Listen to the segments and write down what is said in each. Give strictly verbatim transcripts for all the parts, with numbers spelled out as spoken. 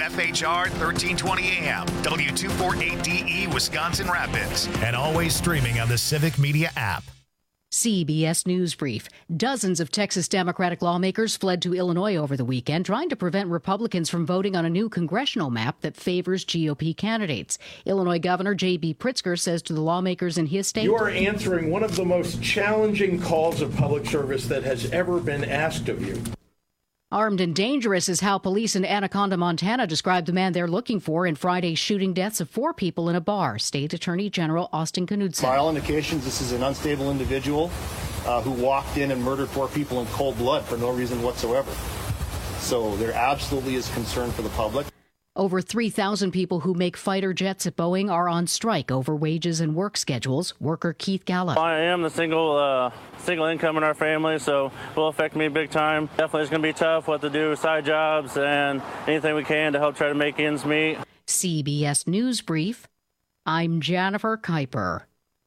F H R thirteen twenty A M, W two forty-eight D E, Wisconsin Rapids, and always streaming on the Civic Media app. C B S News Brief. Dozens of Texas Democratic lawmakers fled to Illinois over the weekend, trying to prevent Republicans from voting on a new congressional map that favors G O P candidates. Illinois Governor J B Pritzker says to the lawmakers in his state, "You are answering one of the most challenging calls of public service that has ever been asked of you." Armed and dangerous is how police in Anaconda, Montana described the man they're looking for in Friday's shooting deaths of four people in a bar. State Attorney General Austin Knudsen. By all indications, this is an unstable individual uh, who walked in and murdered four people in cold blood for no reason whatsoever. So there absolutely is concern for the public. Over three thousand people who make fighter jets at Boeing are on strike over wages and work schedules. Worker Keith Gallup. I am the single uh, single income in our family, so it will affect me big time. Definitely it's going to be tough what to do, side jobs, and anything we can to help try to make ends meet. C B S News Brief. I'm Jennifer Kuiper.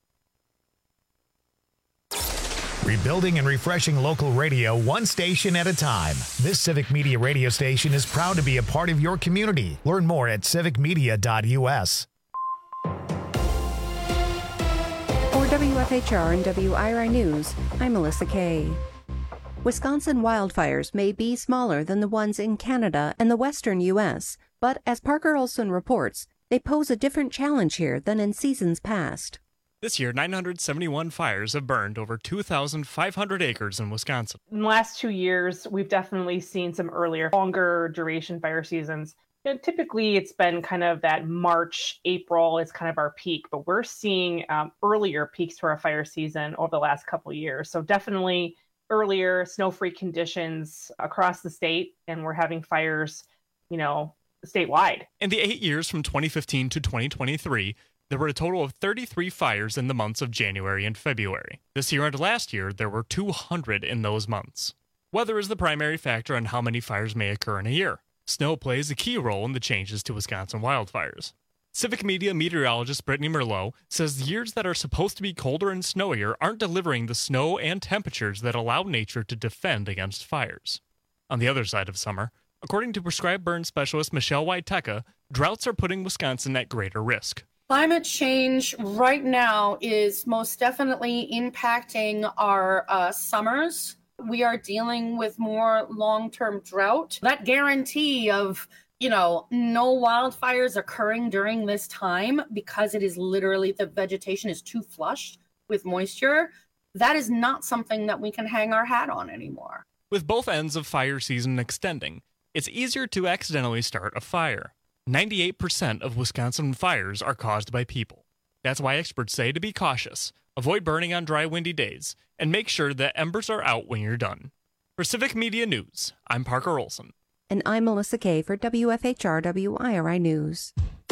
Rebuilding and refreshing local radio one station at a time. This Civic Media radio station is proud to be a part of your community. Learn more at civic media dot u s. For W F H R and W I R I News, I'm Melissa Kay. Wisconsin wildfires may be smaller than the ones in Canada and the western U S, but as Parker Olson reports, they pose a different challenge here than in seasons past. This year, nine hundred seventy-one fires have burned over two thousand five hundred acres in Wisconsin. In the last two years, we've definitely seen some earlier, longer duration fire seasons. You know, typically, it's been kind of that March, April is kind of our peak, but we're seeing um, earlier peaks to our fire season over the last couple of years. So definitely earlier snow-free conditions across the state, and we're having fires, you know, statewide. In the eight years from twenty fifteen to twenty twenty-three, there were a total of thirty-three fires in the months of January and February. This year and last year, there were two hundred in those months. Weather is the primary factor on how many fires may occur in a year. Snow plays a key role in the changes to Wisconsin wildfires. Civic Media meteorologist Brittany Merlot says years that are supposed to be colder and snowier aren't delivering the snow and temperatures that allow nature to defend against fires. On the other side of summer, according to prescribed burn specialist Michelle Wojteka, droughts are putting Wisconsin at greater risk. Climate change right now is most definitely impacting our uh, summers. We are dealing with more long-term drought. That guarantee of, you know, no wildfires occurring during this time because it is literally the vegetation is too flushed with moisture, that is not something that we can hang our hat on anymore. With both ends of fire season extending, it's easier to accidentally start a fire. ninety-eight percent of Wisconsin fires are caused by people. That's why experts say to be cautious, avoid burning on dry, windy days, and make sure that embers are out when you're done. For Civic Media News, I'm Parker Olson. And I'm Melissa Kay for W F H R W I R I News.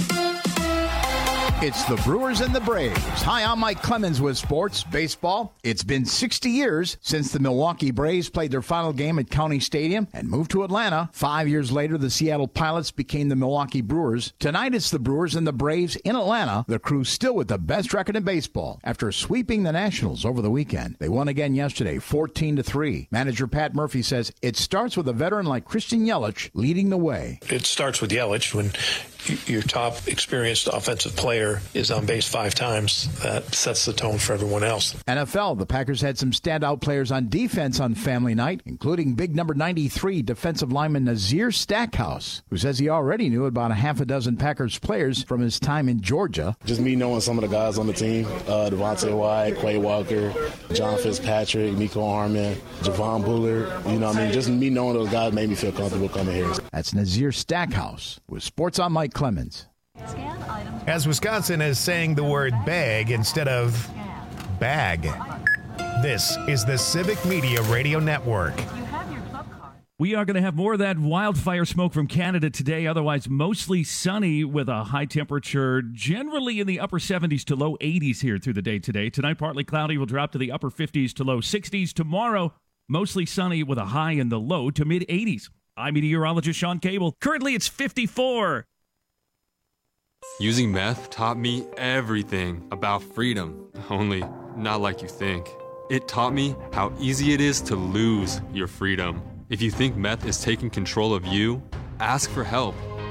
It's the Brewers and the Braves. Hi, I'm Mike Clemens with Sports Baseball. It's been sixty years since the Milwaukee Braves played their final game at County Stadium and moved to Atlanta. Five years later, the Seattle Pilots became the Milwaukee Brewers. Tonight, it's the Brewers and the Braves in Atlanta. The Crew still with the best record in baseball after sweeping the Nationals over the weekend. They won again yesterday, fourteen to three. Manager Pat Murphy says it starts with a veteran like Christian Yelich leading the way. It starts with Yelich. When your top experienced offensive player is on base five times, that sets the tone for everyone else. N F L, the Packers had some standout players on defense on family night, including big number ninety-three defensive lineman Nazir Stackhouse, who says he already knew about a half a dozen Packers players from his time in Georgia. Just me knowing some of the guys on the team, uh, Devontae White, Quay Walker, John Fitzpatrick, Nico Harmon, Javon Bullard, you know what I mean? Just me knowing those guys made me feel comfortable coming here. That's Nazir Stackhouse with Sports on Mike Clemens. As Wisconsin is saying the word bag instead of bag. This is the Civic Media Radio Network. We are going to have more of that wildfire smoke from Canada today, otherwise mostly sunny with a high temperature generally in the upper seventies to low eighties here through the day today. Tonight, partly cloudy, will drop to the upper fifties to low sixties. Tomorrow, mostly sunny with a high in the low to mid eighties. I'm meteorologist Sean Cable. Currently, it's fifty-four. Using meth taught me everything about freedom, only not like you think. It taught me how easy it is to lose your freedom. If you think meth is taking control of you, ask for help.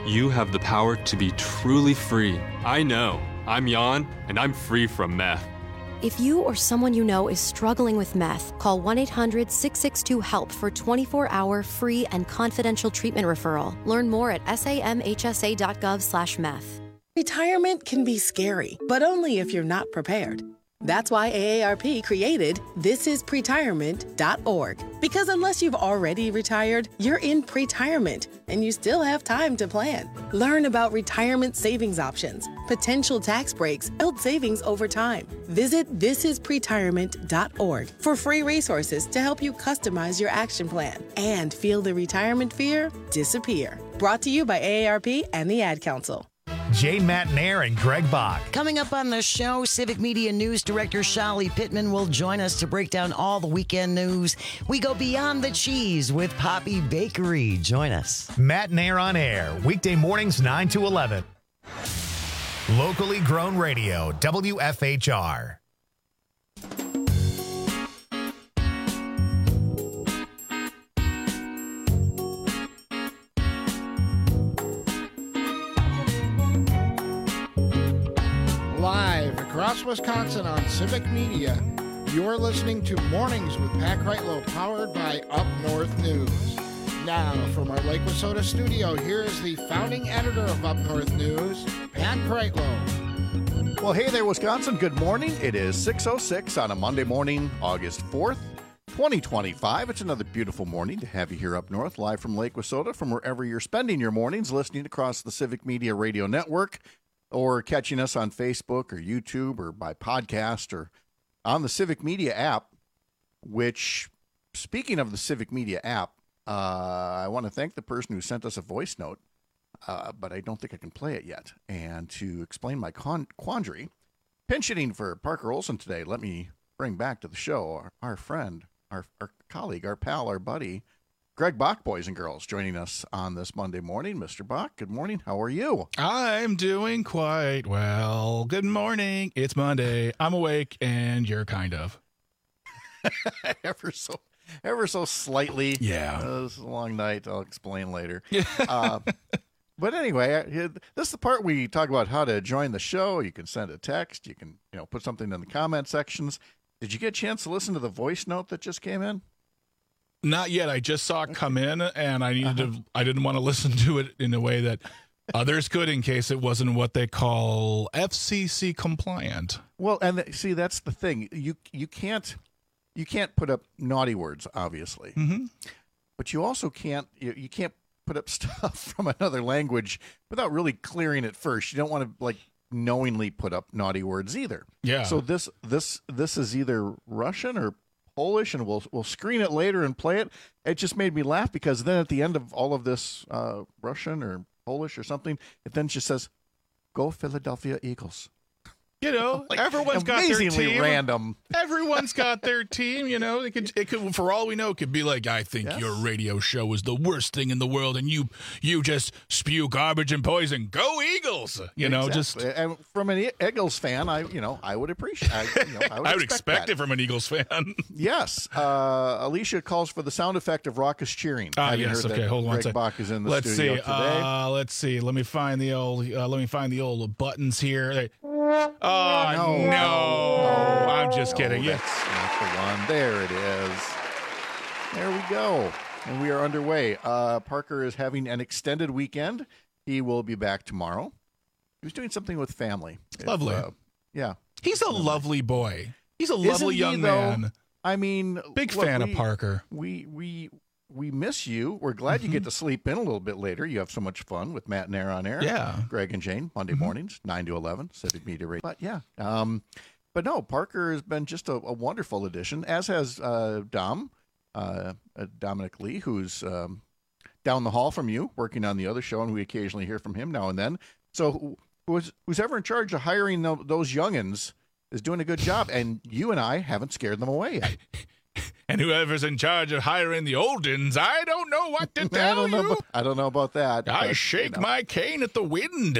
you have the power to be truly free. I know. I'm Jan, and I'm free from meth. If you or someone you know is struggling with meth, call one eight hundred six six two HELP for twenty-four hour free and confidential treatment referral. Learn more at samhsa.gov slash meth. Retirement can be scary, but only if you're not prepared. That's why A A R P created this is pretirement dot org. Because unless you've already retired, you're in pretirement, and you still have time to plan. Learn about retirement savings options, potential tax breaks, build savings over time. Visit this is pretirement dot org for free resources to help you customize your action plan and feel the retirement fear disappear. Brought to you by A A R P and the Ad Council. Jane Matnair and Greg Bach. Coming up on the show, Civic Media News Director Shali Pittman will join us to break down all the weekend news. We go beyond the cheese with Poppy Bakery. Join us. Matnair on air, weekday mornings nine to eleven. Locally grown radio, W F H R. Live across Wisconsin on Civic Media, you're listening to Mornings with Pat Kreitlow, powered by Up North News. Now, from our Lake Wissota studio, here is the founding editor of Up North News, Pat Kreitlow. Well, hey there, Wisconsin. Good morning. It is six oh six on a Monday morning, August fourth, twenty twenty-five. It's another beautiful morning to have you here up north, live from Lake Wissota, from wherever you're spending your mornings, listening across the Civic Media Radio Network, or catching us on Facebook or YouTube or by podcast or on the Civic Media app, which, speaking of the Civic Media app, uh, I want to thank the person who sent us a voice note, uh, but I don't think I can play it yet. And to explain my con- quandary, pinch hitting for Parker Olson today, let me bring back to the show our, our friend, our, our colleague, our pal, our buddy, Greg Bach, boys and girls, joining us on this Monday morning. Mister Bach, good morning. How are you? I'm doing quite well. Good morning. It's Monday. I'm awake, and you're kind of. ever so ever so slightly. Yeah. Uh, this is a long night. I'll explain later. uh, but anyway, this is the part we talk about how to join the show. You can send a text. You can you know put something in the comment sections. Did you get a chance to listen to the voice note that just came in? Not yet. I just saw it come in, and I needed uh-huh. to. I didn't want to listen to it in a way that others could, in case it wasn't what they call F C C compliant. Well, and the, see, that's the thing. You you can't you can't put up naughty words, obviously, mm-hmm. but you also can't you, you can't put up stuff from another language without really clearing it first. You don't want to like knowingly put up naughty words either. Yeah. So this this this is either Russian or Polish, and we'll we'll screen it later and play it. It just made me laugh because then at the end of all of this uh, Russian or Polish or something, it then just says, "Go Philadelphia Eagles." You know, like, everyone's got their amazingly team. random. Everyone's got their team. You know, it could, it could, for all we know, it could be like, I think yes. your radio show is the worst thing in the world, and you you just spew garbage and poison. Go Eagles! You know, exactly. just and from an Eagles fan, I you know I would appreciate. I, you know, I would, I would expect, expect it from an Eagles fan. Yes, uh, Alicia calls for the sound effect of raucous cheering. Ah, yes. Okay, hold on. Greg Bach is in the let's studio see. today. Uh, let's see. Let me find the old. Uh, let me find the old buttons here. Oh no, no! no. I'm just no, kidding. That's yeah. not the one. There it is. There we go. And we are underway. Uh, Parker is having an extended weekend. He will be back tomorrow. He was doing something with family. Lovely. If, uh, yeah. He's a lovely boy. He's a lovely Isn't young he, though? man. I mean, big look, fan we, of Parker. We we we miss you. We're glad mm-hmm. you get to sleep in a little bit later. You have so much fun with Matt and Air on air. Yeah. Greg and Jane, Monday mm-hmm. mornings, nine to eleven, Civic Media Radio. But yeah. Um, but no, Parker has been just a, a wonderful addition, as has uh, Dom, uh, uh, Dominic Lee, who's um, down the hall from you, working on the other show, and we occasionally hear from him now and then. So who's, who's ever in charge of hiring the, those youngins is doing a good job, and you and I haven't scared them away yet. And whoever's in charge of hiring the oldens, I don't know what to tell I don't you. Know about, I don't know about that. I but, shake you know, my cane at the wind.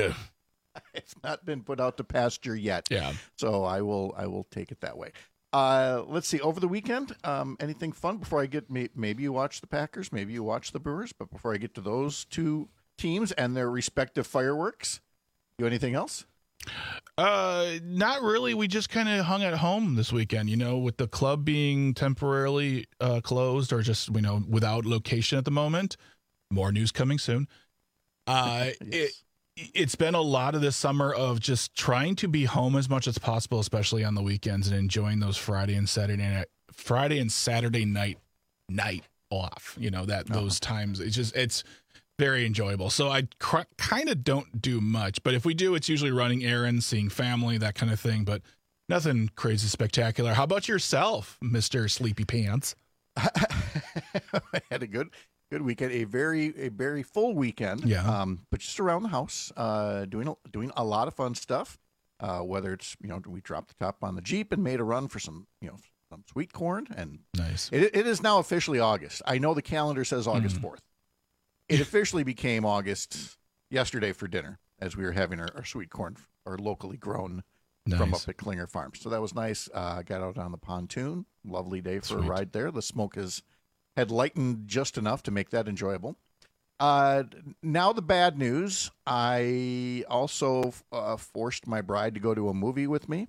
It's not been put out to pasture yet. Yeah. So I will I will take it that way. Uh, let's see. Over the weekend, um, anything fun before I get? Maybe you watch the Packers, maybe you watch the Brewers, but before I get to those two teams and their respective fireworks. Do anything else? Uh, not really. We just kind of hung at home this weekend, you know, with the club being temporarily uh, closed or just, you know, without location at the moment. More news coming soon. Uh, yes. it, it's been a lot of this summer of just trying to be home as much as possible, especially on the weekends, and enjoying those Friday and Saturday night, Friday and Saturday night night off. You know, that those uh-huh. times. It's just it's. Very enjoyable. So I cr- kind of don't do much, but if we do, it's usually running errands, seeing family, that kind of thing, but nothing crazy spectacular. How about yourself, Mister Sleepy Pants? I had a good good weekend, a very a very full weekend. Yeah. Um, but just around the house, uh, doing a, doing a lot of fun stuff. Uh, whether it's, you know, we dropped the top on the Jeep and made a run for some, you know, some sweet corn, and nice. It, it is now officially August. I know the calendar says August fourth. It officially became August yesterday for dinner as we were having our, our sweet corn, our locally grown nice. from up at Klinger Farms. So that was nice. Uh, got out on the pontoon. Lovely day for Sweet. a ride there. The smoke has had lightened just enough to make that enjoyable. Uh, now the bad news. I also uh, forced my bride to go to a movie with me.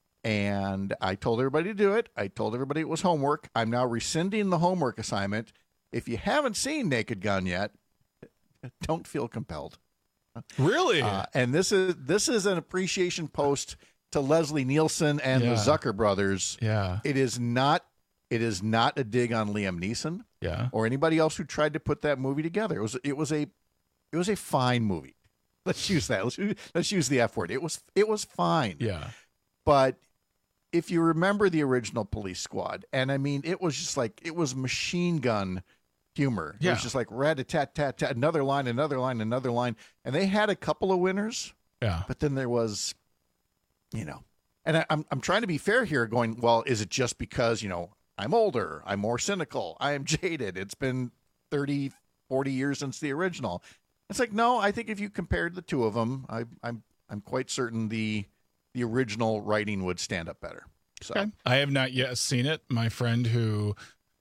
And I told everybody to do it. I told everybody it was homework. I'm now rescinding the homework assignment. If you haven't seen Naked Gun yet, don't feel compelled. Really? Uh, and this is this is an appreciation post to Leslie Nielsen and Yeah. the Zucker brothers. Yeah. It is not it is not a dig on Liam Neeson Yeah. or anybody else who tried to put that movie together. It was it was a it was a fine movie. Let's use that. Let's use, let's use the F word. It was it was fine. Yeah. But if you remember the original Police Squad, and I mean, it was just like, it was machine gun humor. It Yeah. was just like rat-a-tat-tat-tat, another line, another line, another line. And they had a couple of winners. Yeah. But then there was, you know, and I, I'm I'm trying to be fair here, going, well, is it just because, you know, I'm older, I'm more cynical, I am jaded, it's been thirty, forty years since the original? It's like, no, I think if you compared the two of them, I, I'm I'm quite certain the the original writing would stand up better. So Okay. I have not yet seen it. My friend who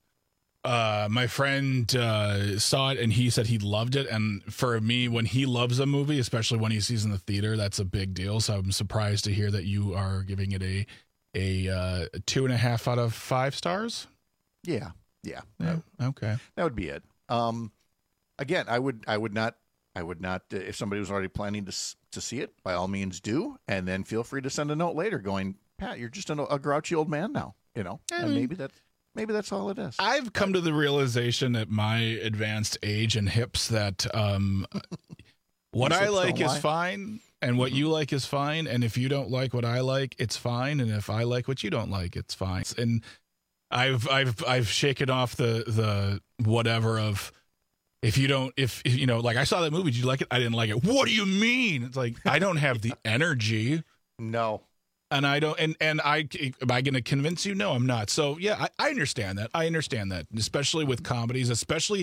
uh my friend uh saw it and he said he loved it, and for me, when he loves a movie, especially when he sees in the theater, that's a big deal. So I'm surprised to hear that you are giving it a a uh two and a half out of five stars. yeah, yeah, Yeah. Okay. that would be it. Um, again, I would I would not I would not uh, if somebody was already planning to s- to see it, by all means do, and then feel free to send a note later going, Pat, you're just an, a grouchy old man now, you know, and maybe that maybe that's all it is. I've come to the realization at my advanced age and hips that um, what These I hips like don't is lie. fine, and what you like is fine. And if you don't like what I like, it's fine. And if I like what you don't like, it's fine. And I've I've I've shaken off the the whatever of if you don't if, if you know, like I saw that movie, did you like it? I didn't like it. What do you mean? It's like I don't have the energy. No. And I don't, and, and I, am I going to convince you? No, I'm not. So yeah, I, I understand that. I understand that, especially with comedies, especially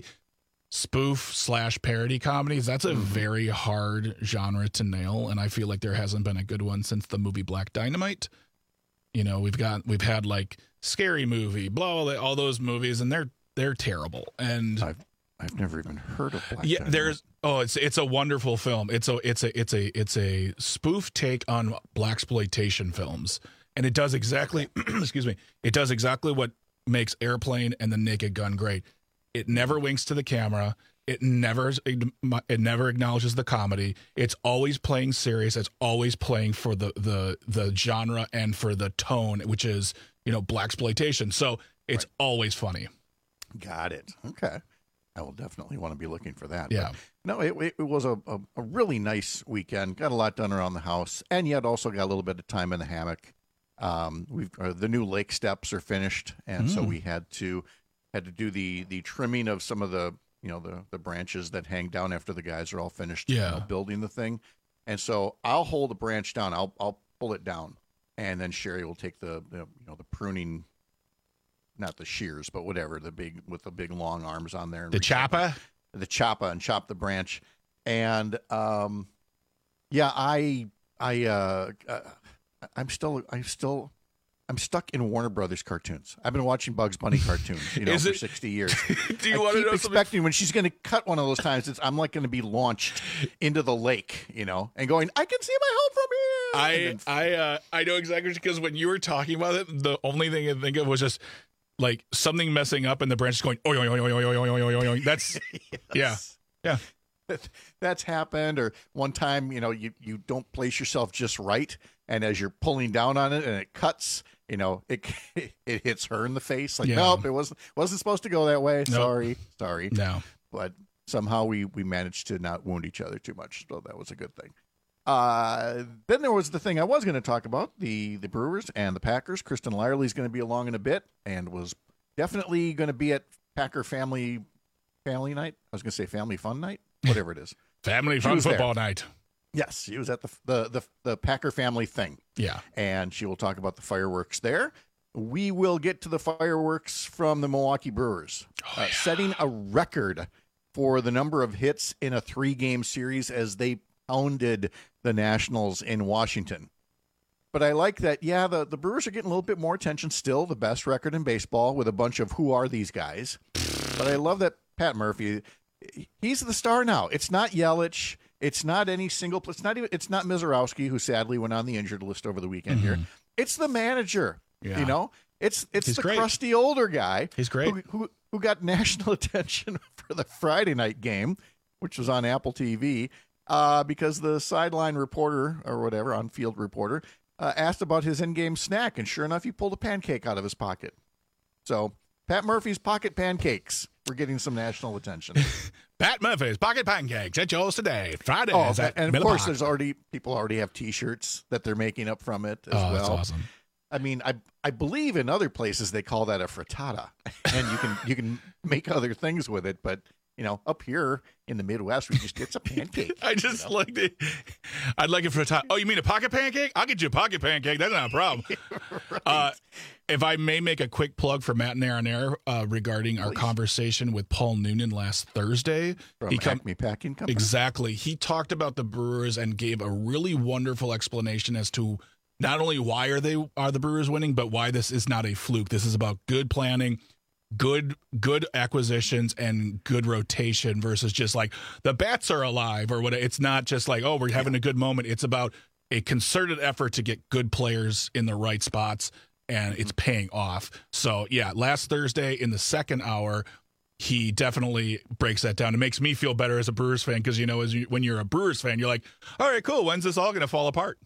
spoof slash parody comedies. That's a Mm-hmm. very hard genre to nail. And I feel like there hasn't been a good one since the movie Black Dynamite. You know, we've got, we've had like Scary Movie, blah, blah, all those movies, and they're, they're terrible. And I've, I've never even heard of Black yeah, Dynamite. there's oh, it's it's a wonderful film. It's a it's a it's a it's a spoof take on blaxploitation films, and it does exactly excuse me, it does exactly what makes Airplane and The Naked Gun great. It never winks to the camera. It never it never acknowledges the comedy. It's always playing serious. It's always playing for the the the genre and for the tone, which is, you know, blaxploitation. So it's right. always funny. Got it. Okay. I will definitely want to be looking for that. Yeah. But no, it, it was a, a, a really nice weekend. Got a lot done around the house, and yet also got a little bit of time in the hammock. Um, we've uh, the new lake steps are finished, and mm. so we had to had to do the the trimming of some of the you know the the branches that hang down after the guys are all finished yeah. you know, building the thing. And so I'll hold the branch down. I'll I'll pull it down, and then Sherry will take the, the you know the pruning. Not the shears, but whatever, the big with the big long arms on there. And the chopper? The chopper and chop the branch. And um yeah, I I uh, uh I'm still I'm still I'm stuck in Warner Brothers cartoons. I've been watching Bugs Bunny cartoons, you know, Is for it- sixty years. Do you I want to keep know expecting when she's going to cut one of those times, it's, I'm like going to be launched into the lake, you know, and going, I can see my home from here. I And then- I uh, I know exactly because when you were talking about it, the only thing I could think of was just like something messing up and the branch is going, oy, oy, oy, oy, oy, oy, oy, oy, oy. That's yeah, yeah. That's happened. Or one time, you know, you, you don't place yourself just right, and as you're pulling down on it and it cuts, you know, it it hits her in the face. Like, Yeah. nope, it wasn't wasn't supposed to go that way. Nope. Sorry, sorry. No. But somehow we we managed to not wound each other too much, so that was a good thing. Uh, then there was the thing I was going to talk about, the the Brewers and the Packers. Kristen Lyerly's going to be along in a bit and was definitely going to be at Packer family family night. I was going to say family fun night, whatever it is. Family She fun was there. football night. Yes, she was at the, the the the Packer family thing. Yeah. And she will talk about the fireworks there. We will get to the fireworks from the Milwaukee Brewers, Oh, uh, setting a record for the number of hits in a three-game series as they pounded the Nationals in Washington. But I like that, yeah, the, the Brewers are getting a little bit more attention still, the best record in baseball with a bunch of who are these guys. But I love that Pat Murphy, he's the star now. It's not Yelich. It's not any single, it's not even, it's not Mizorowski, who sadly went on the injured list over the weekend here. It's the manager, Yeah. you know? It's it's He's the great. crusty older guy. He's great. Who, who, who got national attention for the Friday night game, which was on Apple T V, uh, because the sideline reporter or whatever, on-field reporter, uh, asked about his in-game snack, and sure enough, he pulled a pancake out of his pocket. So Pat Murphy's pocket pancakes were getting some national attention. Pat Murphy's Pocket Pancakes at yours today. Fridays Oh, at and of Miller course, Park. there's already people already have T-shirts that they're making up from it as Oh, well. that's awesome. I mean, I I believe in other places they call that a frittata, and you can you can make other things with it. But you know, up here in the Midwest, we just it's a pancake. I just like it. I'd like it for a time. Oh, you mean a pocket pancake? I'll get you a pocket pancake. That's not a problem. Right. uh, if I may make a quick plug for Matt and Air on Air uh, regarding our conversation with Paul Noonan last Thursday. From he come- Acme Packing Company. Exactly. He talked about the Brewers and gave a really wonderful explanation as to not only why are they are the Brewers winning, but why this is not a fluke. This is about good planning, good good acquisitions, and good rotation versus just like the bats are alive or what. It's not just like, oh, we're having a good moment. It's about a concerted effort to get good players in the right spots, and it's paying off. So yeah, last Thursday in the second hour, he definitely breaks that down. It makes me feel better as a Brewers fan because, you know, as you, when you're a Brewers fan, you're like, all right, cool. When's this all going to fall apart?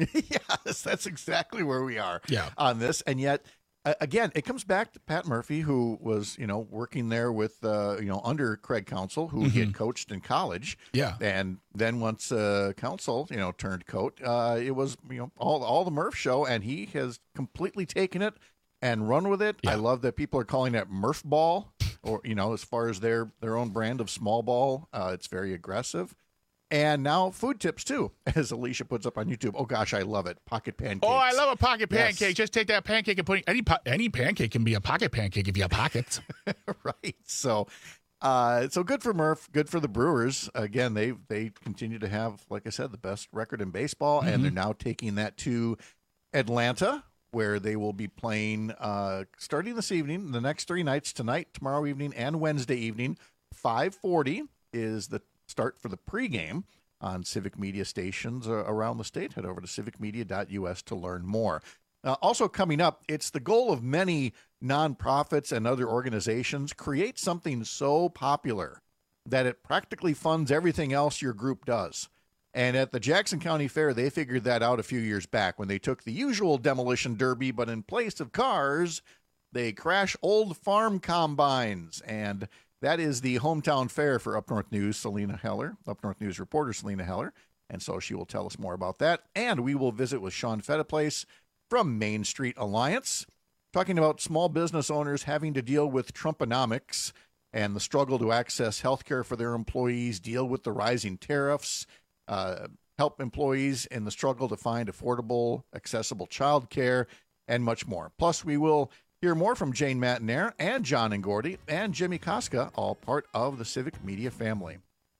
Yes, that's exactly where we are Yeah. on this. And yet, uh, again, it comes back to Pat Murphy, who was, you know, working there with, uh, you know, under Craig Counsell, who he had coached in college. Yeah. And then once uh, Counsell, you know, turned coat, uh, it was, you know, all, all the Murph show, and he has completely taken it and run with it. I love that people are calling that Murph ball, or, you know, as far as their, their own brand of small ball. Uh, it's very aggressive. And now food tips, too, as Alicia puts up on YouTube. Oh, gosh, I love it. Pocket pancakes. Oh, I love a pocket Yes. pancake. Just take that pancake and put any po- any pancake can be a pocket pancake if you have pockets. Right. So, uh, so good for Murph. Good for the Brewers. Again, they they continue to have, like I said, the best record in baseball, Mhm. and they're now taking that to Atlanta, where they will be playing uh, starting this evening, the next three nights, tonight, tomorrow evening, and Wednesday evening. five forty is the start for the pregame on Civic Media stations uh, around the state. Head over to civic media dot u s to learn more. Uh, also coming up, it's the goal of many nonprofits and other organizations, create something so popular that it practically funds everything else your group does. And at the Jackson County Fair, they figured that out a few years back when they took the usual demolition derby, but in place of cars, they crash old farm combines. And that is the hometown fair for Up North News, Selena Heller, Up North News reporter Selena Heller. And so she will tell us more about that. And we will visit with Sean Fettiplace from Main Street Alliance, talking about small business owners having to deal with Trumponomics and the struggle to access health care for their employees, deal with the rising tariffs, uh, help employees in the struggle to find affordable, accessible child care, and much more. Plus, we will hear more from Jane Matinaire and John and Gordy and Jimmy Koska, all part of the Civic Media family.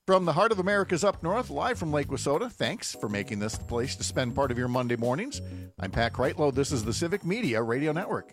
From the heart of America's Up North, live from Lake Wissota, thanks for making this the place to spend part of your Monday mornings. I'm Pat Kreitlow. This is the Civic Media Radio Network.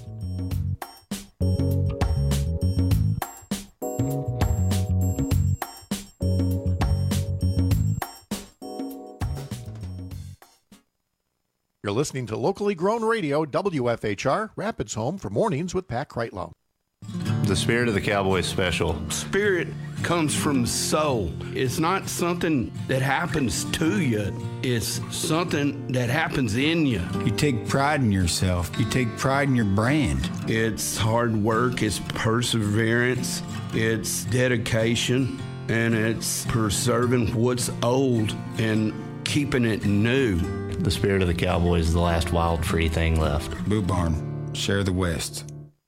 You're listening to locally grown radio, W F H R, Rapids home for Mornings with Pat Kreitlow. The Spirit of the Cowboys special. Spirit comes from soul. It's not something that happens to you. It's something that happens in you. You take pride in yourself. You take pride in your brand. It's hard work. It's perseverance. It's dedication. And it's preserving what's old and keeping it new. The Spirit of the Cowboys is the last wild free thing left. Boot Barn, share the West.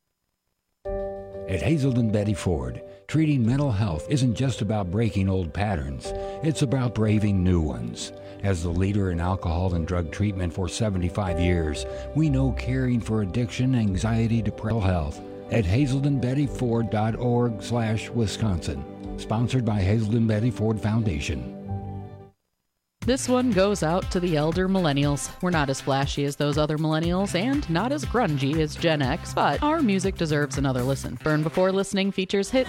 At Hazelden Betty Ford, treating mental health isn't just about breaking old patterns. It's about braving new ones. As the leader in alcohol and drug treatment for seventy-five years, we know caring for addiction, anxiety, depression, health. At hazelden betty ford dot org slash Wisconsin. Sponsored by Hazelden Betty Ford Foundation. This one goes out to the elder millennials. We're not as flashy as those other millennials and not as grungy as Gen X, but our music deserves another listen. Burn Before Listening features hits,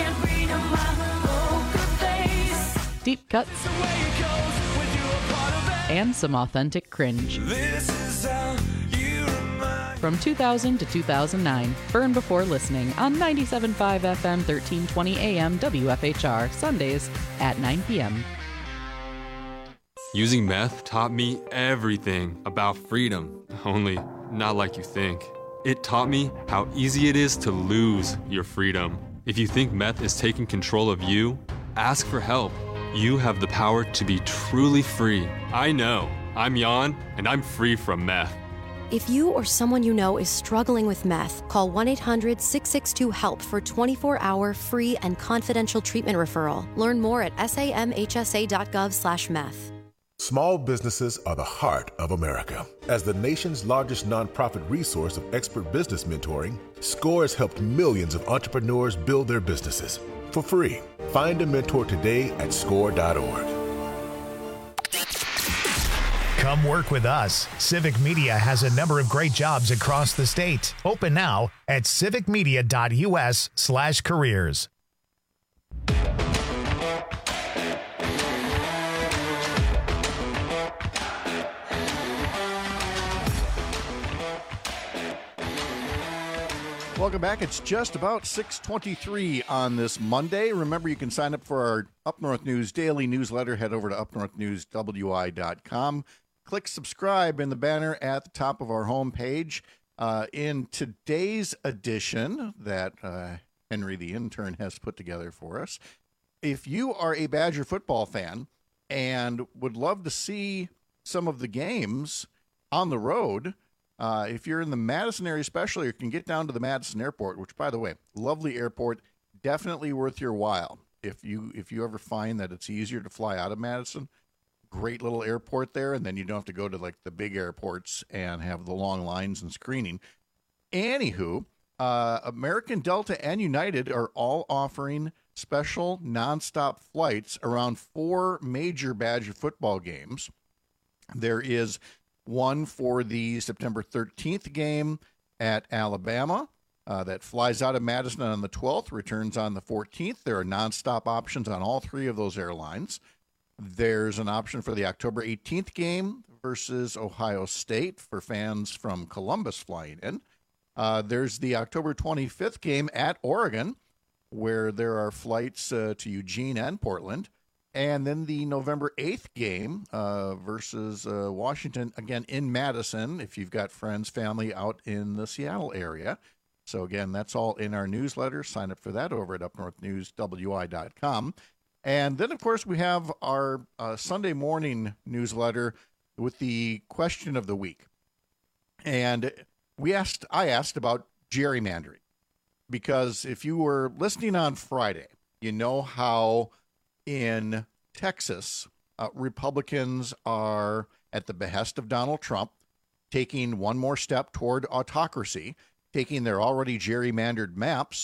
deep cuts, and some authentic cringe. From two thousand to two thousand nine, Burn Before Listening on ninety-seven point five F M, thirteen twenty A M, W F H R, Sundays at nine p.m. Using meth taught me everything about freedom, only not like you think. It taught me how easy it is to lose your freedom. If you think meth is taking control of you, ask for help. You have the power to be truly free. I know. I'm Jan, and I'm free from meth. If you or someone you know is struggling with meth, call one eight hundred six six two HELP for twenty-four hour free and confidential treatment referral. Learn more at samhsa.gov slash meth. Small businesses are the heart of America. As the nation's largest nonprofit resource of expert business mentoring, SCORE has helped millions of entrepreneurs build their businesses for free. Find a mentor today at score dot org. Come work with us. Civic Media has a number of great jobs across the state. Open now at civicmedia.us slash careers. Welcome back. It's just about six twenty-three on this Monday. Remember, you can sign up for our Up North News daily newsletter. Head over to up north news w i dot com. Click subscribe in the banner at the top of our homepage. Uh, in today's edition that uh, Henry the intern has put together for us, if you are a Badger football fan and would love to see some of the games on the road, Uh, if you're in the Madison area especially, you can get down to the Madison Airport, which, by the way, lovely airport, definitely worth your while. If you if you ever find that it's easier to fly out of Madison, great little airport there, and then you don't have to go to, like, the big airports and have the long lines and screening. Anywho, uh, American Delta and United are all offering special nonstop flights around four major Badger football games. There is one for the September thirteenth game at Alabama uh, that flies out of Madison on the twelfth, returns on the fourteenth. There are nonstop options on all three of those airlines. There's an option for the October eighteenth game versus Ohio State for fans from Columbus flying in. Uh, there's the October twenty-fifth game at Oregon, where there are flights uh, to Eugene and Portland. And then the November eighth game uh, versus uh, Washington, again, in Madison, if you've got friends, family out in the Seattle area. So, again, that's all in our newsletter. Sign up for that over at up north news w i dot com. And then, of course, we have our uh, Sunday morning newsletter with the question of the week. And we asked, I asked about gerrymandering. Because if you were listening on Friday, you know how in Texas, uh, Republicans are, at the behest of Donald Trump, taking one more step toward autocracy, taking their already gerrymandered maps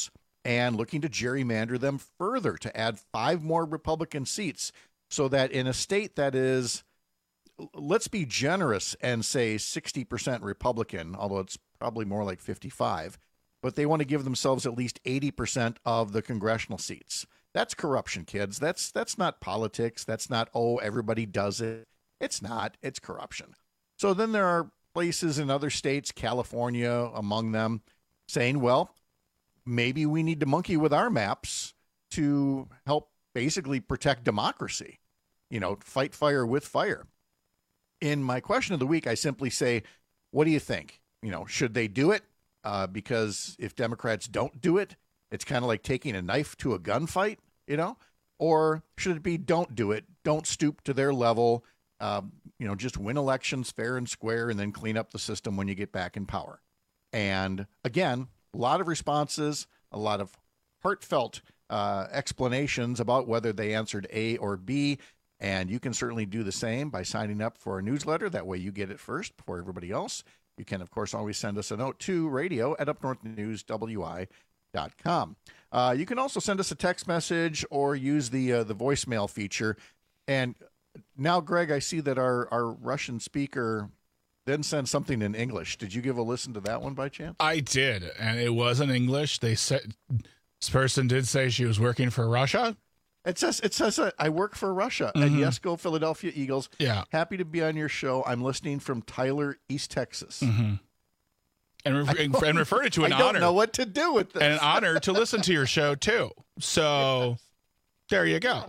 and looking to gerrymander them further to add five more Republican seats so that in a state that is, let's be generous and say sixty percent Republican, although it's probably more like fifty-five, but they want to give themselves at least eighty percent of the congressional seats. That's corruption, kids. That's that's not politics. That's not, oh, everybody does it. It's not. It's corruption. So then there are places in other states, California among them, saying, well, maybe we need to monkey with our maps to help basically protect democracy, you know, fight fire with fire. In my question of the week, I simply say, what do you think? You know, should they do it? Uh, because if Democrats don't do it, it's kind of like taking a knife to a gunfight, you know? Or should it be don't do it, don't stoop to their level, um, you know, just win elections fair and square and then clean up the system when you get back in power? And again, a lot of responses, a lot of heartfelt uh, explanations about whether they answered A or B. And you can certainly do the same by signing up for our newsletter. That way you get it first before everybody else. You can, of course, always send us a note to radio at up north news w i dot com. Uh, you can also send us a text message or use the uh, the voicemail feature. And now, Greg, I see that our, our Russian speaker then sent something in English. Did you give a listen to that one by chance? I did, and it was in English. They said this person did say she was working for Russia. It says, it says uh, I work for Russia. Mm-hmm. And yes, go Philadelphia Eagles. Yeah. Happy to be on your show. I'm listening from Tyler, East Texas. Mm-hmm. And, re- and, and referred it to an I don't honor. know what to do with this. And an honor to listen to your show, too. So yes. There you go.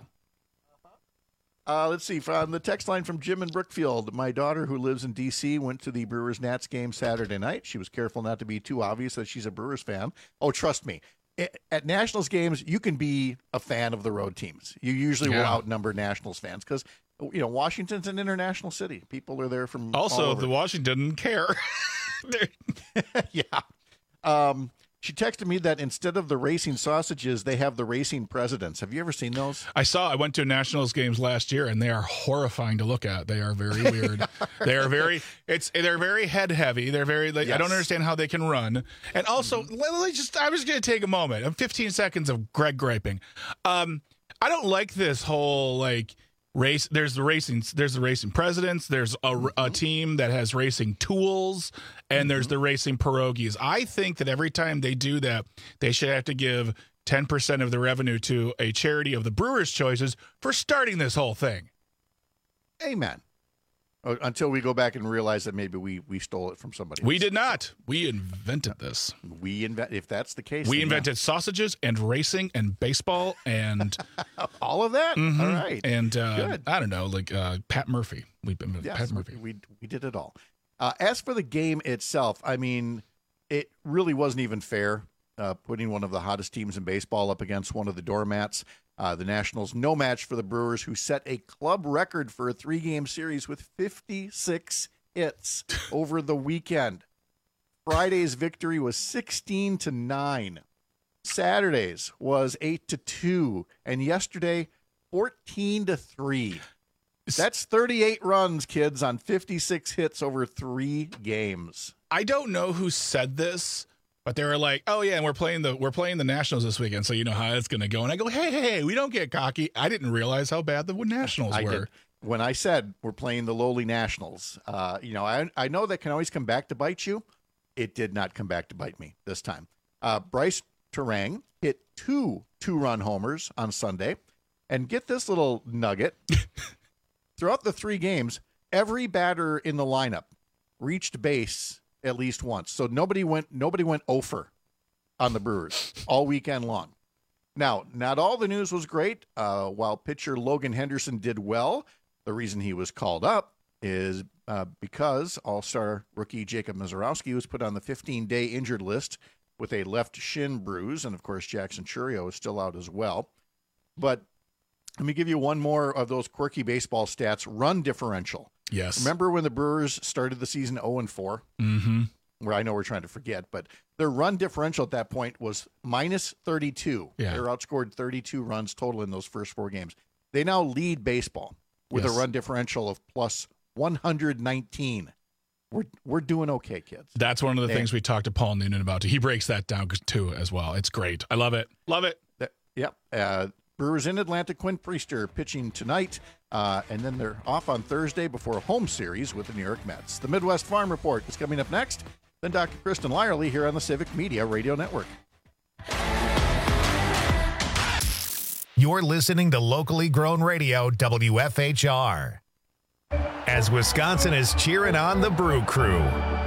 Uh, let's see. From the text line from Jim in Brookfield, my daughter who lives in D C went to the Brewers-Nats game Saturday night. She was careful not to be too obvious that she's a Brewers fan. Oh, trust me. At Nationals games, you can be a fan of the road teams. You usually yeah. will outnumber Nationals fans because, you know, Washington's an international city. People are there from also all over. The Washington didn't care. yeah. Um, she texted me that instead of the racing sausages, they have the racing presidents. Have you ever seen those? I saw. I went to Nationals games last year, and they are horrifying to look at. They are very weird. They are very. It's. They're very head heavy. They're very. Like, yes. I don't understand how they can run. And also, mm-hmm. let, let just. I was going to take a moment. fifteen seconds of Greg griping. Um, I don't like this whole like. Race. There's the racing. There's the racing presidents. There's a, mm-hmm. a team that has racing tools, and mm-hmm. there's the racing pierogies. I think that every time they do that, they should have to give ten percent of the revenue to a charity of the Brewers' choices for starting this whole thing. Amen. Until we go back and realize that maybe we, we stole it from somebody else. We did not. We invented this. We invent. If that's the case, we invented yeah. sausages and racing and baseball and all of that. Mm-hmm. All right, and uh, I don't know, like uh, Pat Murphy. We yes, Pat Murphy. We, we we did it all. Uh, as for the game itself, I mean, it really wasn't even fair. Uh, putting one of the hottest teams in baseball up against one of the doormats. Uh, the Nationals, no match for the Brewers, who set a club record for a three-game series with fifty-six hits over the weekend. Friday's victory was sixteen to nine. Saturday's was eight to two, and yesterday fourteen to three. That's thirty-eight runs, kids, on fifty-six hits over three games. I don't know who said this. But they were like, "Oh yeah, and we're playing the we're playing the Nationals this weekend, so you know how it's going to go." And I go, "Hey, hey, hey, we don't get cocky." I didn't realize how bad the Nationals I were. Did. When I said we're playing the lowly Nationals, uh, you know, I I know that can always come back to bite you. It did not come back to bite me this time. Uh, Bryce Terang hit two two-run homers on Sunday, and get this little nugget: throughout the three games, every batter in the lineup reached base at least once. So nobody went nobody went over on the Brewers all weekend long. Now, not all the news was great. Uh, while pitcher Logan Henderson did well, the reason he was called up is uh, because all-star rookie Jacob Misiorowski was put on the fifteen-day injured list with a left shin bruise, and of course Jackson Chourio is still out as well. But let me give you one more of those quirky baseball stats. Run differential. Yes. Remember when the Brewers started the season oh and four? Mm-hmm. Where I know we're trying to forget, but their run differential at that point was minus thirty-two. Yeah. They were outscored thirty-two runs total in those first four games. They now lead baseball with yes. a run differential of plus one hundred nineteen. we're we're doing okay, kids. That's one of the And- things we talked to Paul Noonan about. He breaks that down too as well. It's great. I love it. Love it. That, yep. Uh, Brewers in Atlanta. Quinn Priester pitching tonight, uh, and then they're off on Thursday before a home series with the New York Mets. The Midwest Farm Report is coming up next. Then Doctor Kristen Lyerly here on the Civic Media Radio Network. You're listening to locally grown radio, W F H R. As Wisconsin is cheering on the Brew Crew.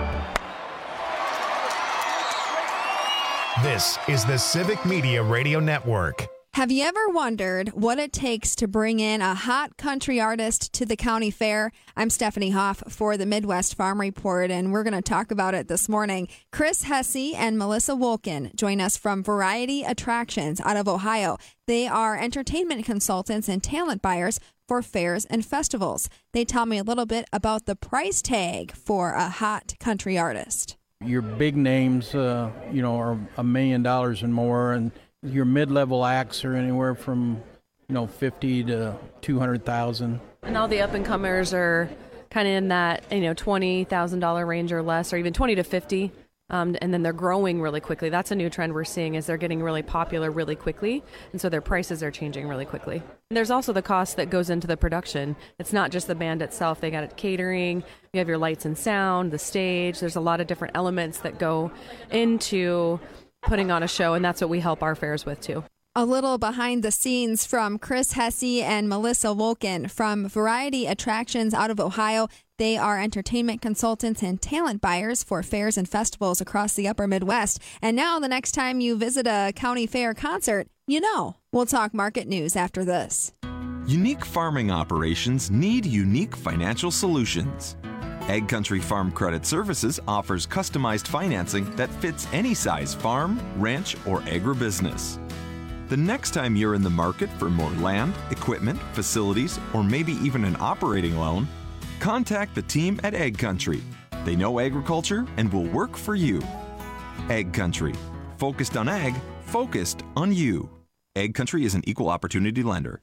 This is the Civic Media Radio Network. Have you ever wondered what it takes to bring in a hot country artist to the county fair? I'm Stephanie Hoff for the Midwest Farm Report, and we're going to talk about it this morning. Chris Hesse and Melissa Wolkin join us from Variety Attractions out of Ohio. They are entertainment consultants and talent buyers for fairs and festivals. They tell me a little bit about the price tag for a hot country artist. Your big names, uh, you know, are a million dollars and more, and your mid-level acts are anywhere from, you know, fifty to two hundred thousand. And all the up-and-comers are kind of in that, you know, twenty thousand dollars range or less, or even twenty to fifty. Um, and then they're growing really quickly. That's a new trend we're seeing, is they're getting really popular really quickly, and so their prices are changing really quickly. And there's also the cost that goes into the production. It's not just the band itself. They got it catering, you have your lights and sound, the stage. There's a lot of different elements that go into putting on a show, and that's what we help our fairs with too. A little behind the scenes from Chris Hesse and Melissa Wolkin from Variety Attractions out of Ohio. They are entertainment consultants and talent buyers for fairs and festivals across the upper Midwest. And now the next time you visit a county fair concert, you know. We'll talk market news after this. Unique farming operations need unique financial solutions. Ag Country Farm Credit Services offers customized financing that fits any size farm, ranch, or agribusiness. The next time you're in the market for more land, equipment, facilities, or maybe even an operating loan, contact the team at Ag Country. They know agriculture and will work for you. Ag Country. Focused on ag, focused on you. Ag Country is an equal opportunity lender.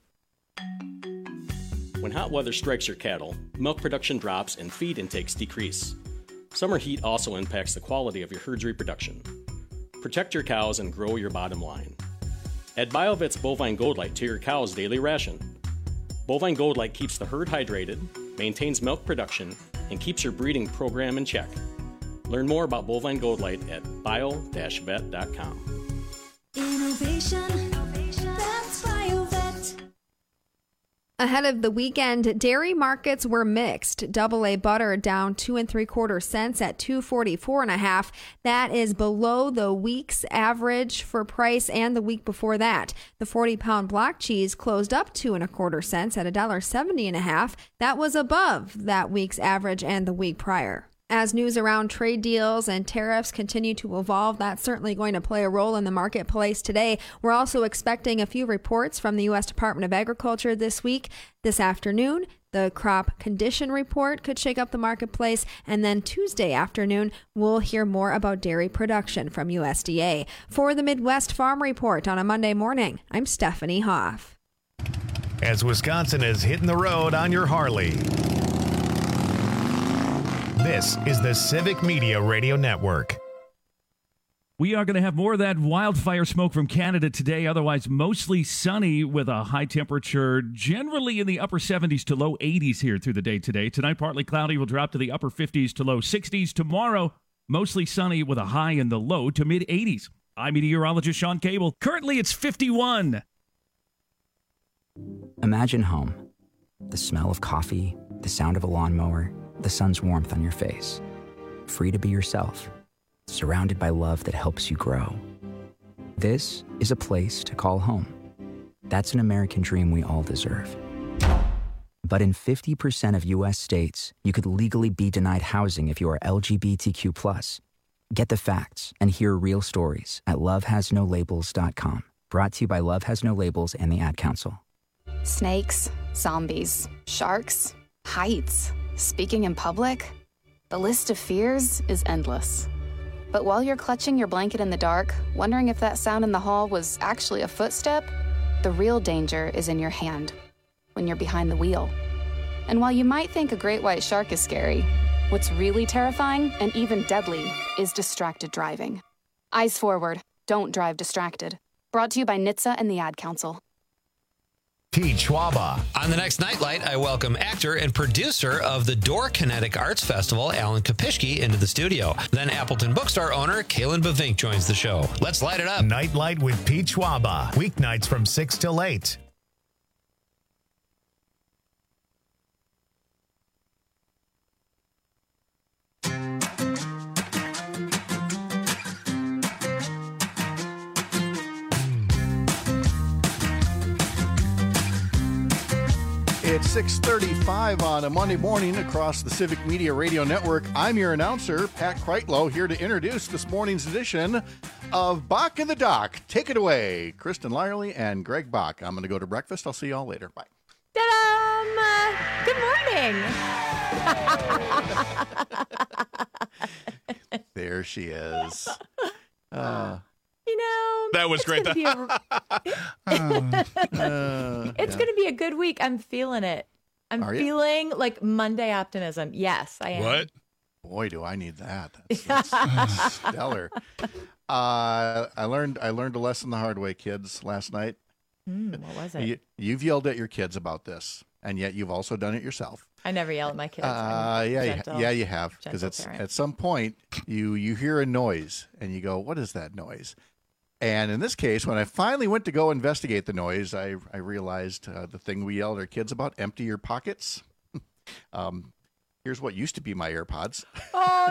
When hot weather strikes your cattle, milk production drops and feed intakes decrease. Summer heat also impacts the quality of your herd's reproduction. Protect your cows and grow your bottom line. Add BioVet's Bovine Gold Light to your cow's daily ration. Bovine Gold Light keeps the herd hydrated, maintains milk production, and keeps your breeding program in check. Learn more about Bovine Gold Light at bio dash vet dot com. Innovation, that's BioVet. Ahead of the weekend, dairy markets were mixed. Double A butter down two and three quarter cents at two forty four and a half. That is below the week's average for price and the week before that. The forty pound block cheese closed up two and a quarter cents at a dollar seventy and a half. That was above that week's average and the week prior. As news around trade deals and tariffs continue to evolve, that's certainly going to play a role in the marketplace today. We're also expecting a few reports from the U S Department of Agriculture this week. This afternoon, the crop condition report could shake up the marketplace. And then Tuesday afternoon, we'll hear more about dairy production from U S D A. For the Midwest Farm Report on a Monday morning, I'm Stephanie Hoff. As Wisconsin is hitting the road on your Harley. This is the Civic Media Radio Network. We are going to have more of that wildfire smoke from Canada today, otherwise mostly sunny with a high temperature generally in the upper seventies to low eighties here through the day today. Tonight, partly cloudy, will drop to the upper fifties to low sixties. Tomorrow, mostly sunny with a high in the low to mid eighties. I'm meteorologist Sean Cable. Currently, it's fifty-one. Imagine home. The smell of coffee, the sound of a lawnmower, the sun's warmth on your face. Free to be yourself. Surrounded by love that helps you grow. This is a place to call home. That's an American dream we all deserve. But in fifty percent of U S states, you could legally be denied housing if you are L G B T Q plus. Get the facts and hear real stories at love has no labels dot com. Brought to you by Love Has No Labels and the Ad Council. Snakes, zombies, sharks, heights, speaking in public. The list of fears is endless. But while you're clutching your blanket in the dark, wondering if that sound in the hall was actually a footstep, the real danger is in your hand, when you're behind the wheel. And while you might think a great white shark is scary, What's really terrifying and even deadly is distracted driving. Eyes forward. Don't drive distracted. Brought to you by N H T S A and the Ad Council. Pete Schwaba. On the next Nightlight, I welcome actor and producer of the Door Kinetic Arts Festival, Alan Kopishki, into the studio. Then Appleton Bookstore owner, Kalen Bavink, joins the show. Let's light it up. Nightlight with Pete Schwaba. Weeknights from six till eight. It's six thirty-five on a Monday morning across the Civic Media Radio Network. I'm your announcer, Pat Kreitlow, here to introduce this morning's edition of Bach in the Dock. Take it away, Kristen Lyerly and Greg Bach. I'm going to go to breakfast. I'll see you all later. Bye. Ta-da! Good morning. There she is. Uh, you know, that was it's great. Gonna be a, uh, it's yeah. going to be a good week. I'm feeling it. I'm Are you? feeling like Monday optimism. Yes, I am. What? Boy, do I need that. That's, that's stellar. Uh, I learned I learned a lesson the hard way, kids, last night. Mm, what was it? You, you've yelled at your kids about this, and yet you've also done it yourself. I never yell at my kids. Uh, yeah, gentle, yeah, you have. Because gentle it's parent. at some point you you hear a noise and you go, "What is that noise?" And in this case, when I finally went to go investigate the noise, I I realized uh, the thing we yelled at our kids about: empty your pockets. um, here's what used to be my AirPods. Oh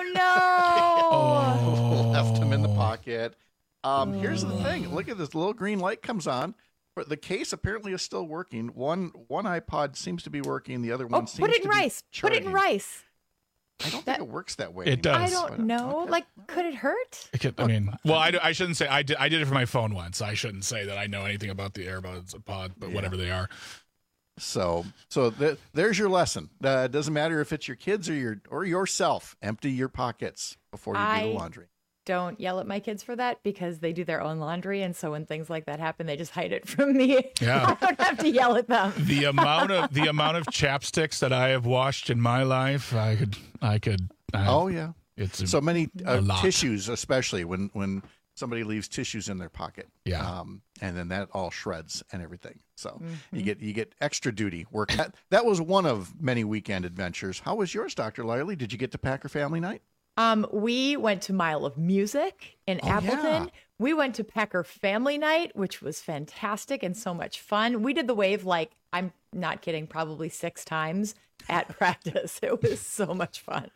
no! Left them in the pocket. Um, here's the thing: look at this little green light comes on. But the case apparently is still working. One one iPod seems to be working. The other one Oh, seems put it to in be rice. Put it in charging. rice. I don't That- think it works that way. It anymore. does. I don't know. Like, could it hurt? I, can't- I mean, well, I, I shouldn't say I did. I did it for my phone once. I shouldn't say that I know anything about the AirPods pod, but Yeah. whatever they are. So so th- there's your lesson. Uh, it doesn't matter if it's your kids or your or yourself. Empty your pockets before you do I- the laundry. Don't yell at my kids for that because they do their own laundry, and so when things like that happen, they just hide it from me. Yeah. I don't have to yell at them. The amount of the amount of chapsticks that I have washed in my life, I could I could. I, Oh yeah. it's a, So many a uh, lot. tissues, especially when when somebody leaves tissues in their pocket. Yeah. Um, and then that all shreds and everything. So Mm-hmm. you get you get extra duty work. That, that was one of many weekend adventures. How was yours, Doctor Lyerly? Did you get to Packer family night? Um, we went to Mile of Music in Oh, Appleton. yeah. We went to Packer Family Night, which was fantastic and so much fun. We did the wave like, I'm not kidding, probably six times at practice. It was so much fun.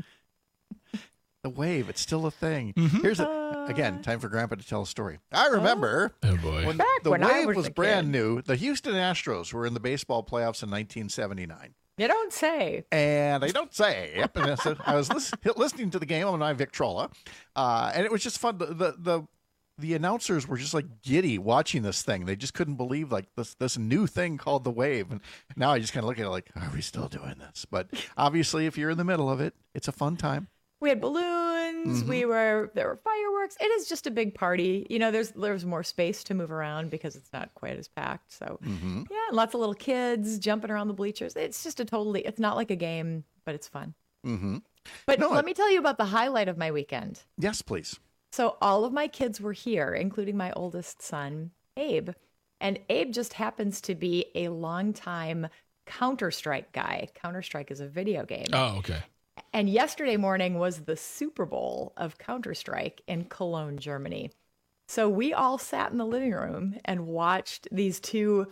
The wave, it's still a thing. Mm-hmm. Here's a, again, time for Grandpa to tell a story. I remember Oh boy. when Back the when I wave was was a brand kid. new. The Houston Astros were in the baseball playoffs in nineteen seventy-nine. You don't say. And I don't say. Yep. And so I was lis- listening to the game on my Victrola, uh, and it was just fun. The, the the the announcers were just like giddy watching this thing. They just couldn't believe like this this new thing called the wave. And now I just kind of look at it like, are we still doing this? But obviously, if you're in the middle of it, it's a fun time. We had balloons. Mhm. We were there were fireworks. It is just a big party. You know, there's there's more space to move around because it's not quite as packed. So Mm-hmm. yeah, lots of little kids jumping around the bleachers. It's just a totally. It's not like a game, but it's fun. Mm-hmm. But No, let it- me tell you about the highlight of my weekend. Yes, please. So all of my kids were here, including my oldest son, Abe. And Abe just happens to be a longtime Counter-Strike guy. Counter-Strike is a video game. Oh, okay. And yesterday morning was the Super Bowl of Counter-Strike in Cologne, Germany. So we all sat in the living room and watched these two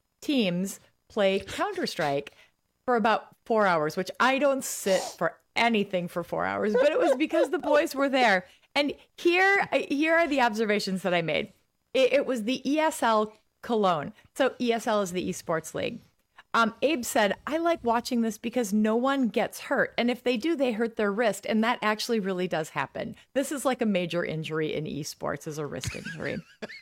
teams play Counter-Strike for about four hours, which I don't sit for anything for four hours, but it was because the boys were there. And here, here are the observations that I made. It, it was the E S L Cologne. So E S L is the Esports League. Um, Abe said, I like watching this because no one gets hurt. And if they do, they hurt their wrist. And that actually really does happen. This is like a major injury in esports, is a wrist injury.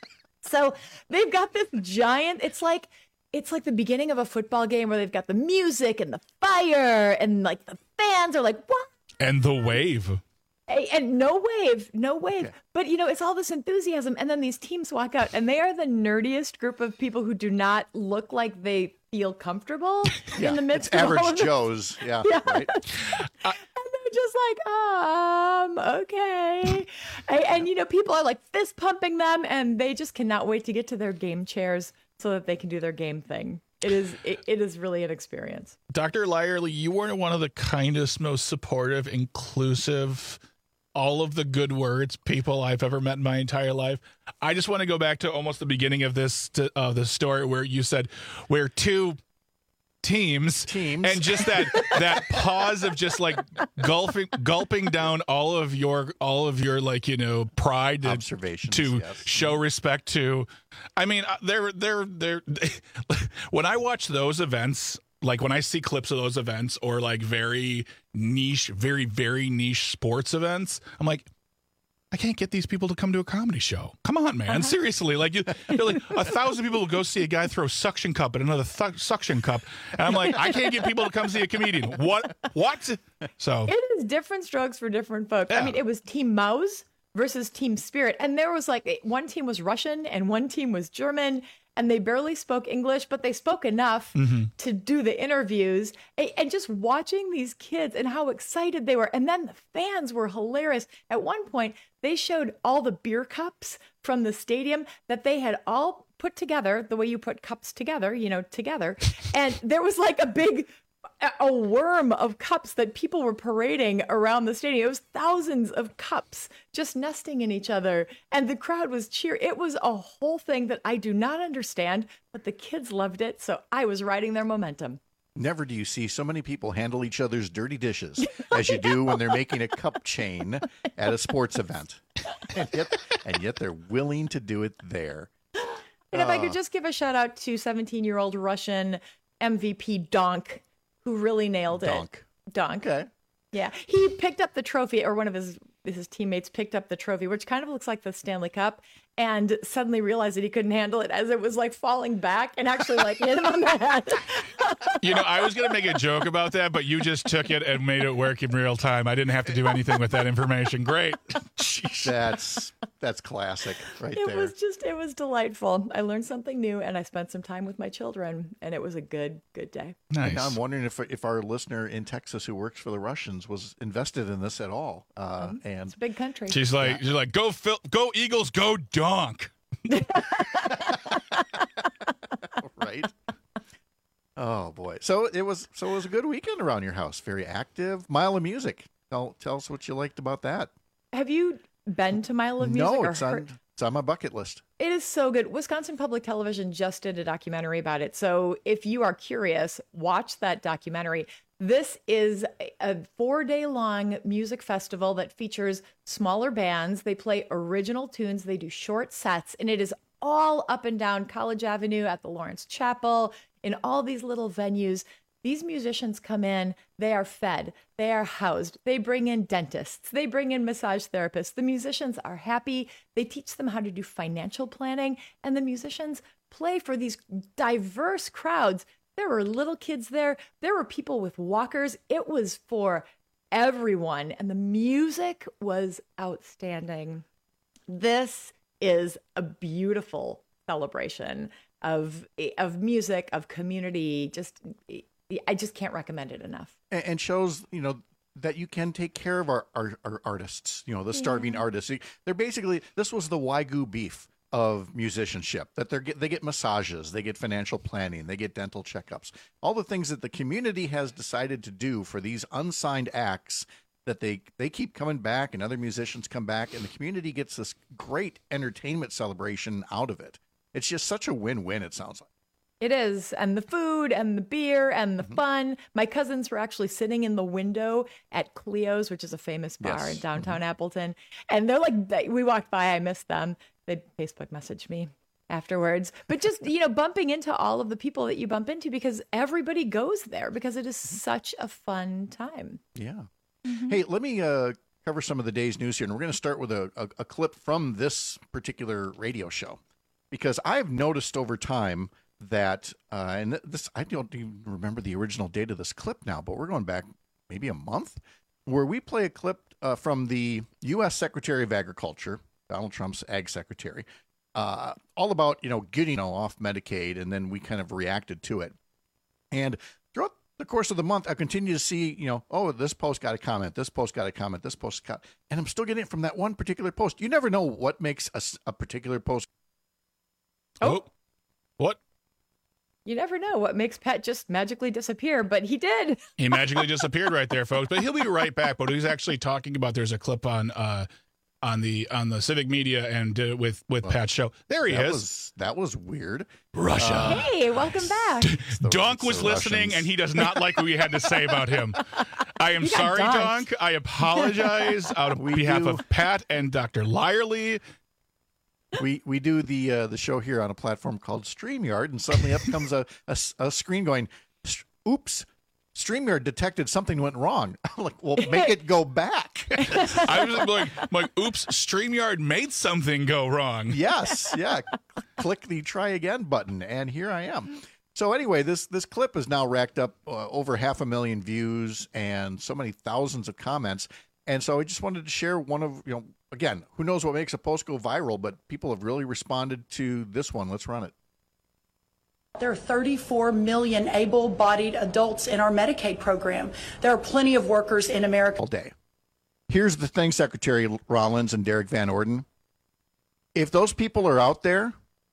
So they've got this giant, it's like, it's like the beginning of a football game where they've got the music and the fire and like the fans are like, what? And the wave. A- And no wave, no wave. But, you know, it's all this enthusiasm. And then these teams walk out and they are the nerdiest group of people who do not look like they feel comfortable Yeah, in the midst it's of all average of this. Joes. Yeah, Yeah. right. And they're just like, um, okay. and, and, you know, people are like fist pumping them, and they just cannot wait to get to their game chairs so that they can do their game thing. It is it, it is really an experience. Doctor Lyerly, you were one of the kindest, most supportive, inclusive, all of the good words people I've ever met in my entire life. I just want to go back to almost the beginning of this to, uh, the story where you said we're two teams, teams, and just that that pause of just like gulping gulping down all of your all of your like you know pride to, observations to yes. show respect to. I mean, they're they're they're when I watch those events. Like when I see clips of those events or like very niche, very, very niche sports events, I'm like, I can't get these people to come to a comedy show. Come on, man. Uh-huh. Seriously. Like, you, you're like a thousand people will go see a guy throw suction cup at another th- suction cup. And I'm like, I can't get people to come see a comedian. What? What? So it is different strokes for different folks. Yeah. I mean, it was Team Mouse versus Team Spirit. And there was like one team was Russian and one team was German. And they barely spoke English, but they spoke enough mm-hmm. to do the interviews. And just watching these kids and how excited they were. And then the fans were hilarious. At one point, they showed all the beer cups from the stadium that they had all put together, the way you put cups together, you know, together. And there was like a big... a worm of cups that people were parading around the stadium. It was thousands of cups just nesting in each other. And the crowd was cheering. It was a whole thing that I do not understand, but the kids loved it. So I was riding their momentum. Never do you see so many people handle each other's dirty dishes as you do when they're making a cup chain at a sports event. And yet, and yet they're willing to do it there. And if uh, I could just give a shout out to seventeen-year-old Russian M V P Donk, who really nailed it. Donk. Donk. Okay. Yeah. He picked up the trophy, or one of his his teammates picked up the trophy, which kind of looks like the Stanley Cup, and suddenly realized that he couldn't handle it as it was like falling back and actually like hit him on the head. You know, I was going to make a joke about that, but you just took it and made it work in real time. I didn't have to do anything with that information. Great. That's that's classic right it there. It was just, it was delightful. I learned something new, and I spent some time with my children, and it was a good, good day. Nice. And now I'm wondering if if our listener in Texas who works for the Russians was invested in this at all. Uh, mm-hmm. And it's a big country. She's like, yeah. she's like, go Phil, go Eagles, go Donk. Right. Oh boy. So it was. So it was a good weekend around your house. Very active. Mile of Music. Tell tell us what you liked about that. Have you been to Mile of Music? No, or it's on. heard? It's on my bucket list. It is so good. Wisconsin Public Television just did a documentary about it. So if you are curious, watch that documentary. This is a four-day-long music festival that features smaller bands. They play original tunes. They do short sets, and it is all up and down College Avenue at the Lawrence Chapel, in all these little venues. These musicians come in, they are fed, they are housed, they bring in dentists, they bring in massage therapists. The musicians are happy. They teach them how to do financial planning, and the musicians play for these diverse crowds. There were little kids there. There were people with walkers. It was for everyone, and the music was outstanding. This is a beautiful celebration of of music, of community. Just, I just can't recommend it enough. And shows, you know, that you can take care of our, our, our artists, you know, the starving yeah. artists. They're basically, this was the Wagyu beef of musicianship, that they get they get massages, they get financial planning, they get dental checkups, all the things that the community has decided to do for these unsigned acts, that they they keep coming back and other musicians come back, and the community gets this great entertainment celebration out of it. It's just such a win-win, it sounds like. It is. And the food and the beer and the mm-hmm. fun. My cousins were actually sitting in the window at Cleo's, which is a famous bar yes. in downtown mm-hmm. Appleton. And they're like, we walked by, I missed them. They Facebook messaged me afterwards. But just, you know, bumping into all of the people that you bump into, because everybody goes there because it is such a fun time. Yeah. Mm-hmm. Hey, let me uh, cover some of the day's news here. And we're going to start with a, a, a clip from this particular radio show, because I've noticed over time that, uh, and this, I don't even remember the original date of this clip now, but we're going back maybe a month, where we play a clip uh, from the U S Secretary of Agriculture, Donald Trump's ag secretary, uh, all about, you know, getting you know, off Medicaid, and then we kind of reacted to it. And throughout the course of the month, I continue to see, you know, oh, this post got a comment, this post got a comment, this post got, and I'm still getting it from that one particular post. You never know what makes a, a particular post. Oh, what? You never know what makes Pat just magically disappear, but he did. He magically disappeared right there, folks. But he'll be right back. But he's actually talking about. There's a clip on uh, on the on the Civic Media and uh, with with well, Pat's show. There he that is. Was, that was weird. Russia. Uh, hey, welcome back. Dunk was listening, Russians. And he does not like what we had to say about him. I am sorry, dunked. Dunk. I apologize out of we behalf do. of Pat and Doctor Lyerly. We we do the uh, the show here on a platform called StreamYard, and suddenly up comes a, a, a screen going, oops, StreamYard detected something went wrong. I'm like, well, make it go back. I was like, like, oops, StreamYard made something go wrong. Yes, yeah. Click the try again button, and here I am. So anyway, this this clip has now racked up uh, over half a million views and so many thousands of comments. And so I just wanted to share one of, you know, again, who knows what makes a post go viral, but people have really responded to this one. Let's run it. There are thirty-four million able-bodied adults in our Medicaid program. There are plenty of workers in America. All day. Here's the thing, Secretary Rollins and Derek Van Orden. If those people are out there,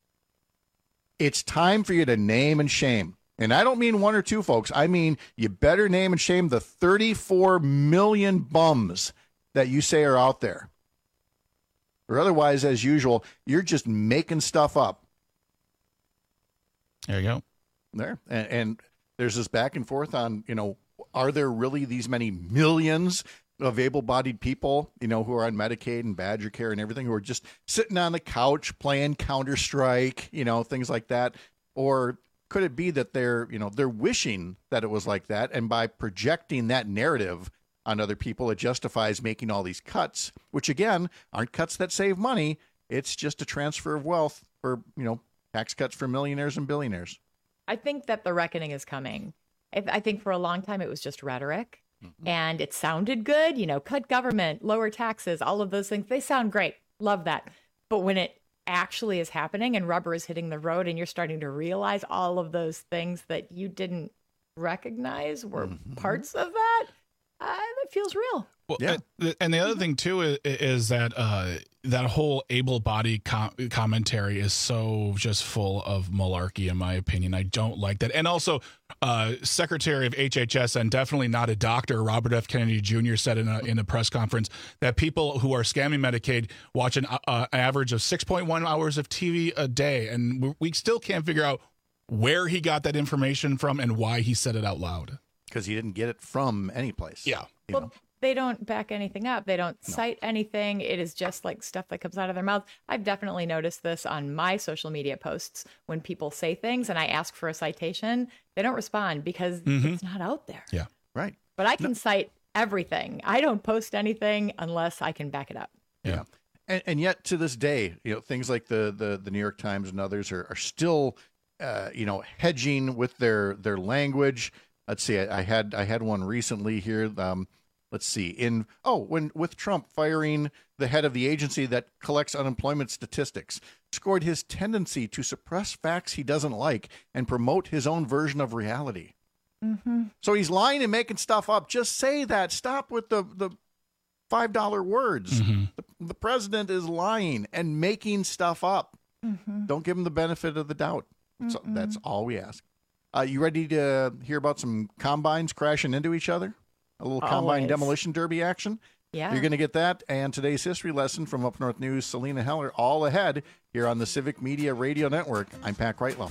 it's time for you to name and shame. And I don't mean one or two folks. I mean, you better name and shame the thirty-four million bums that you say are out there. Or otherwise, as usual, you're just making stuff up. There you go. There. And, and there's this back and forth on, you know, are there really these many millions of able-bodied people, you know, who are on Medicaid and Badger Care and everything, who are just sitting on the couch playing Counter-Strike, you know, things like that? Or could it be that they're, you know, they're wishing that it was like that, and by projecting that narrative on other people, it justifies making all these cuts, which again aren't cuts that save money. It's just a transfer of wealth for, you know, tax cuts for millionaires and billionaires. I think that the reckoning is coming. I, I think for a long time it was just rhetoric, mm-hmm. and it sounded good. You know, cut government, lower taxes, all of those things. They sound great. Love that. But when it actually is happening and rubber is hitting the road and you're starting to realize all of those things that you didn't recognize were mm-hmm. parts of that, uh, it feels real. Well, yeah. And the other thing too is, is that uh, that whole able-bodied com- commentary is so just full of malarkey, in my opinion. I don't like that. And also, uh, Secretary of H H S and definitely not a doctor, Robert F. Kennedy Junior said in a in a press conference that people who are scamming Medicaid watch an uh, average of six point one hours of T V a day, and we still can't figure out where he got that information from and why he said it out loud. Because he didn't get it from any place. Yeah. You well, know. They don't back anything up. They don't No. cite anything. It is just like stuff that comes out of their mouth. I've definitely noticed this on my social media posts when people say things and I ask for a citation, they don't respond because Mhm. it's not out there. Yeah. Right. But I can cite everything. I don't post anything unless I can back it up. Yeah. And, and yet to this day, you know, things like the, the, the New York Times and others are, are still, uh, you know, hedging with their, their language. Let's see. I, I had, I had one recently here. Um, let's see in, oh, when with Trump firing the head of the agency that collects unemployment statistics, scored his tendency to suppress facts he doesn't like and promote his own version of reality. Mm-hmm. So he's lying and making stuff up. Just say that. Stop with the, the five dollar words. Mm-hmm. The, the president is lying and making stuff up. Mm-hmm. Don't give him the benefit of the doubt. So Mm-mm. that's all we ask. Uh, you ready to hear about some combines crashing into each other? A little combine Always. demolition derby action? Yeah. You're going to get that and today's history lesson from Up North News, Selena Heller, all ahead here on the Civic Media Radio Network. I'm Pat Kreitlow.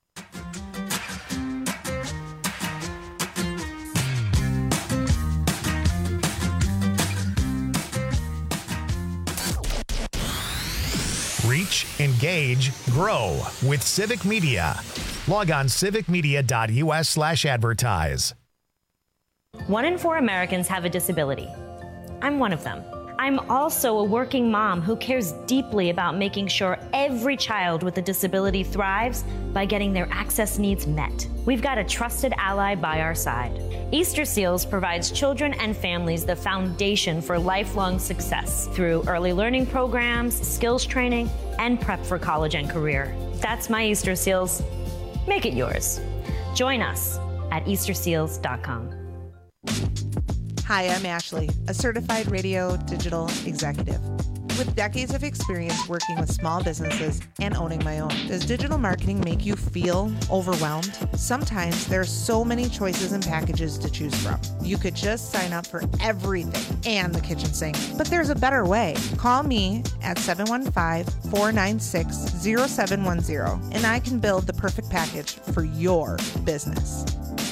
Reach, engage, grow with Civic Media. Log on civicmedia.us slash advertise. One in four Americans have a disability. I'm one of them. I'm also a working mom who cares deeply about making sure every child with a disability thrives by getting their access needs met. We've got a trusted ally by our side. Easter Seals provides children and families the foundation for lifelong success through early learning programs, skills training, and prep for college and career. That's my Easter Seals. Make it yours. Join us at easter seals dot com. Hi, I'm Ashley, a certified radio digital executive. With decades of experience working with small businesses and owning my own, does digital marketing make you feel overwhelmed? Sometimes there are so many choices and packages to choose from. You could just sign up for everything and the kitchen sink. But there's a better way. Call me at seven one five, four nine six, zero seven one zero and I can build the perfect package for your business.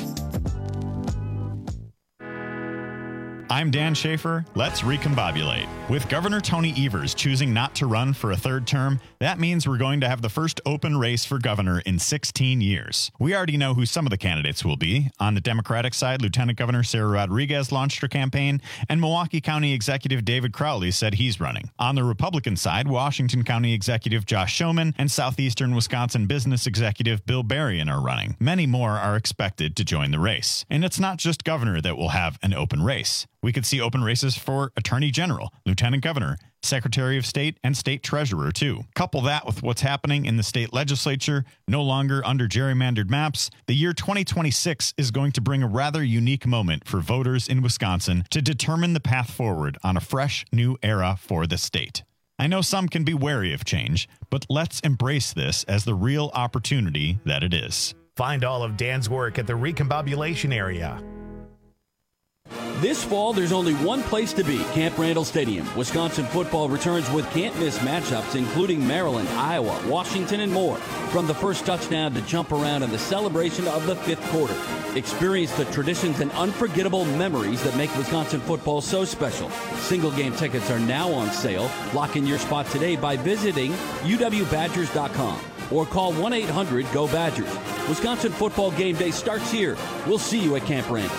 I'm Dan Schaefer. Let's recombobulate. With Governor Tony Evers choosing not to run for a third term, that means we're going to have the first open race for governor in sixteen years. We already know who some of the candidates will be. On the Democratic side, Lieutenant Governor Sarah Rodriguez launched her campaign, and Milwaukee County Executive David Crowley said he's running. On the Republican side, Washington County Executive Josh Schoeman and Southeastern Wisconsin Business Executive Bill Berrien are running. Many more are expected to join the race. And it's not just governor that will have an open race. We could see open races for Attorney General, Lieutenant Governor, Secretary of State, and State Treasurer, too. Couple that with what's happening in the state legislature, no longer under gerrymandered maps, the year twenty twenty-six is going to bring a rather unique moment for voters in Wisconsin to determine the path forward on a fresh, new era for the state. I know some can be wary of change, but let's embrace this as the real opportunity that it is. Find all of Dan's work at the Recombobulation area. This fall, there's only one place to be, Camp Randall Stadium. Wisconsin football returns with can't-miss matchups, including Maryland, Iowa, Washington, and more. From the first touchdown to jump around and the celebration of the fifth quarter. Experience the traditions and unforgettable memories that make Wisconsin football so special. Single-game tickets are now on sale. Lock in your spot today by visiting U W Badgers dot com or call one eight hundred go Badgers. Wisconsin football game day starts here. We'll see you at Camp Randall.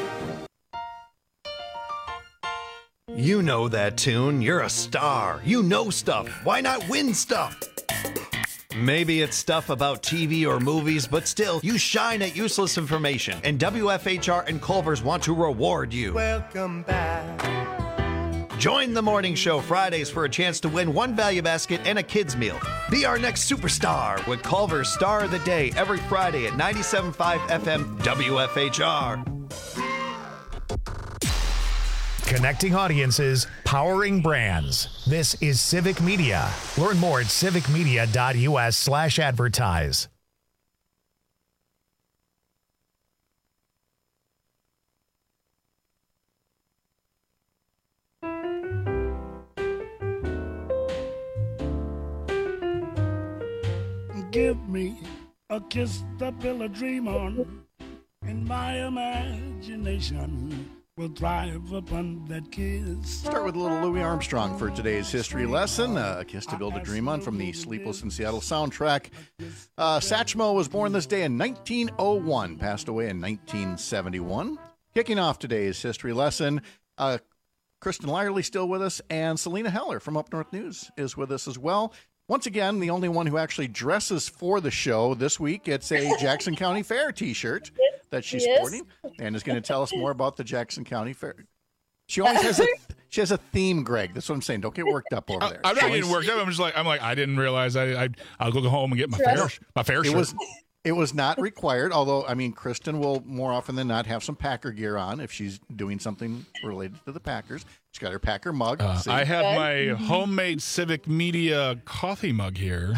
You know that tune. You're a star. You know stuff. Why not win stuff? Maybe it's stuff about T V or movies, but still, you shine at useless information. And W F H R and Culver's want to reward you. Welcome back. Join the morning show Fridays for a chance to win one value basket and a kid's meal. Be our next superstar with Culver's Star of the Day every Friday at ninety-seven point five F M W F H R. Connecting audiences, powering brands. This is Civic Media. Learn more at civicmedia.us slash advertise. Give me a kiss to build a dream on, in my imagination will thrive upon that kiss. Start with a little Louis Armstrong for today's history lesson. Uh, a Kiss to Build a Dream On from the Sleepless in Seattle soundtrack. Uh, Satchmo was born this day in nineteen oh one, passed away in nineteen seventy-one. Kicking off today's history lesson, uh, Kristen Lyerly still with us, and Selena Heller from Up North News is with us as well. Once again, the only one who actually dresses for the show this week. It's a Jackson County Fair t-shirt that she's Yes. sporting, and is going to tell us more about the Jackson County Fair. She always has a she has a theme, Greg. That's what I'm saying. Don't get worked up over there. I'm She not always- getting worked up. I'm just like I'm like I didn't realize I, I I'll go home and get my fair my fair It shirt. was it was not required, although I mean Kristen will more often than not have some Packer gear on if she's doing something related to the Packers. She's got her Packer mug. Uh, See? I have my homemade Civic Media coffee mug here.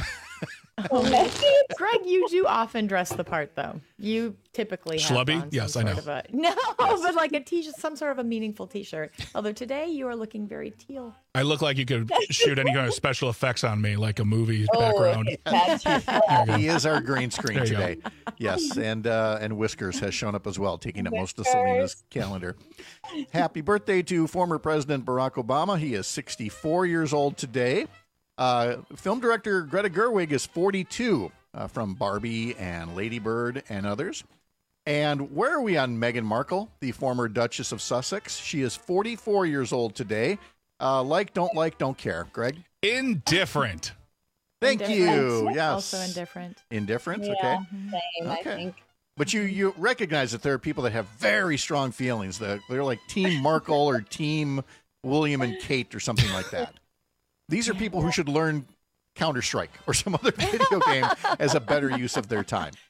Greg, you do often dress the part, though. You typically have Schlubby? on some Yes, I sort know. of a- no, but like a t-shirt, some sort of a meaningful t-shirt. Although today you are looking very teal. I look like you could shoot any kind of special effects on me, like a movie Oh, background. that's There you go. He is our green screen There you go. today. Yes, and uh, and Whiskers has shown up as well, taking up most of Selena's calendar. Happy birthday to former President Barack Obama. He is sixty-four years old today. Uh, film director Greta Gerwig is forty-two uh, from Barbie and Lady Bird and others. And where are we on Meghan Markle, the former Duchess of Sussex? She is forty-four years old today. Uh, like, don't like, don't care. Greg? Indifferent. Thank you. Indifferent. Yes. Also indifferent. Indifferent, Yeah, okay. same, I Okay. think. But you you recognize that there are people that have very strong feelings. That they're like Team Markle or Team William and Kate or something like that. These are people who should learn Counter-Strike or some other video game as a better use of their time.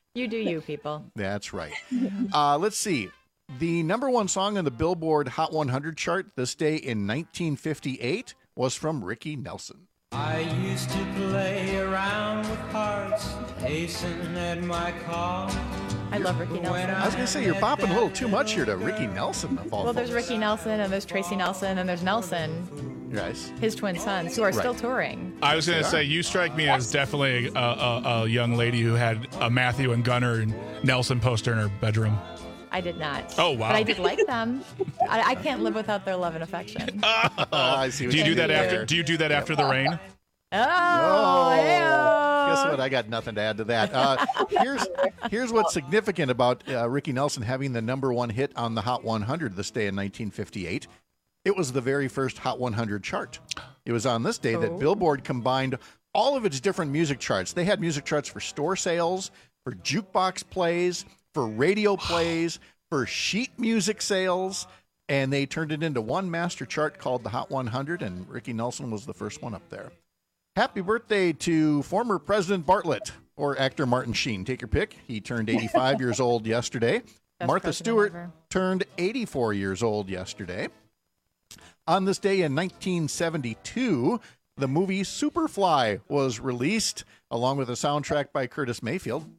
You do you, people. That's right. Uh, let's see. The number one song on the Billboard Hot one hundred chart this day in nineteen fifty-eight was from Ricky Nelson. I used to play around with hearts, hasten at my call. I love Ricky Nelson. I was going to say, you're bopping a little too much here to Ricky Nelson. Of all Well, there's folks. Ricky Nelson, and there's Tracy Nelson, and there's Nelson, Yes. his twin sons, who are still Right. touring. I was going to They say, are. you strike me as definitely a, a, a young lady who had a Matthew and Gunnar and Nelson poster in her bedroom. I did not. Oh, wow. But I did like them. I, I can't live without their love and affection. Oh, I see what Do you you do that did after? there. Do you do that after the rain? Oh, Oh, hey-o. guess what? I got nothing to add to that. Uh, here's here's what's significant about uh, Ricky Nelson having the number one hit on the Hot one hundred this day in nineteen fifty-eight. It was the very first Hot one hundred chart. It was on this day that Oh. Billboard combined all of its different music charts. They had music charts for store sales, for jukebox plays, for radio plays, for sheet music sales, and they turned it into one master chart called the Hot one hundred, and Ricky Nelson was the first one up there. Happy birthday to former President Bartlett or actor Martin Sheen. Take your pick. He turned eighty-five years old yesterday. Best Martha president Stewart ever. turned eighty-four years old yesterday. On this day in nineteen seventy-two, the movie Superfly was released along with a soundtrack by Curtis Mayfield.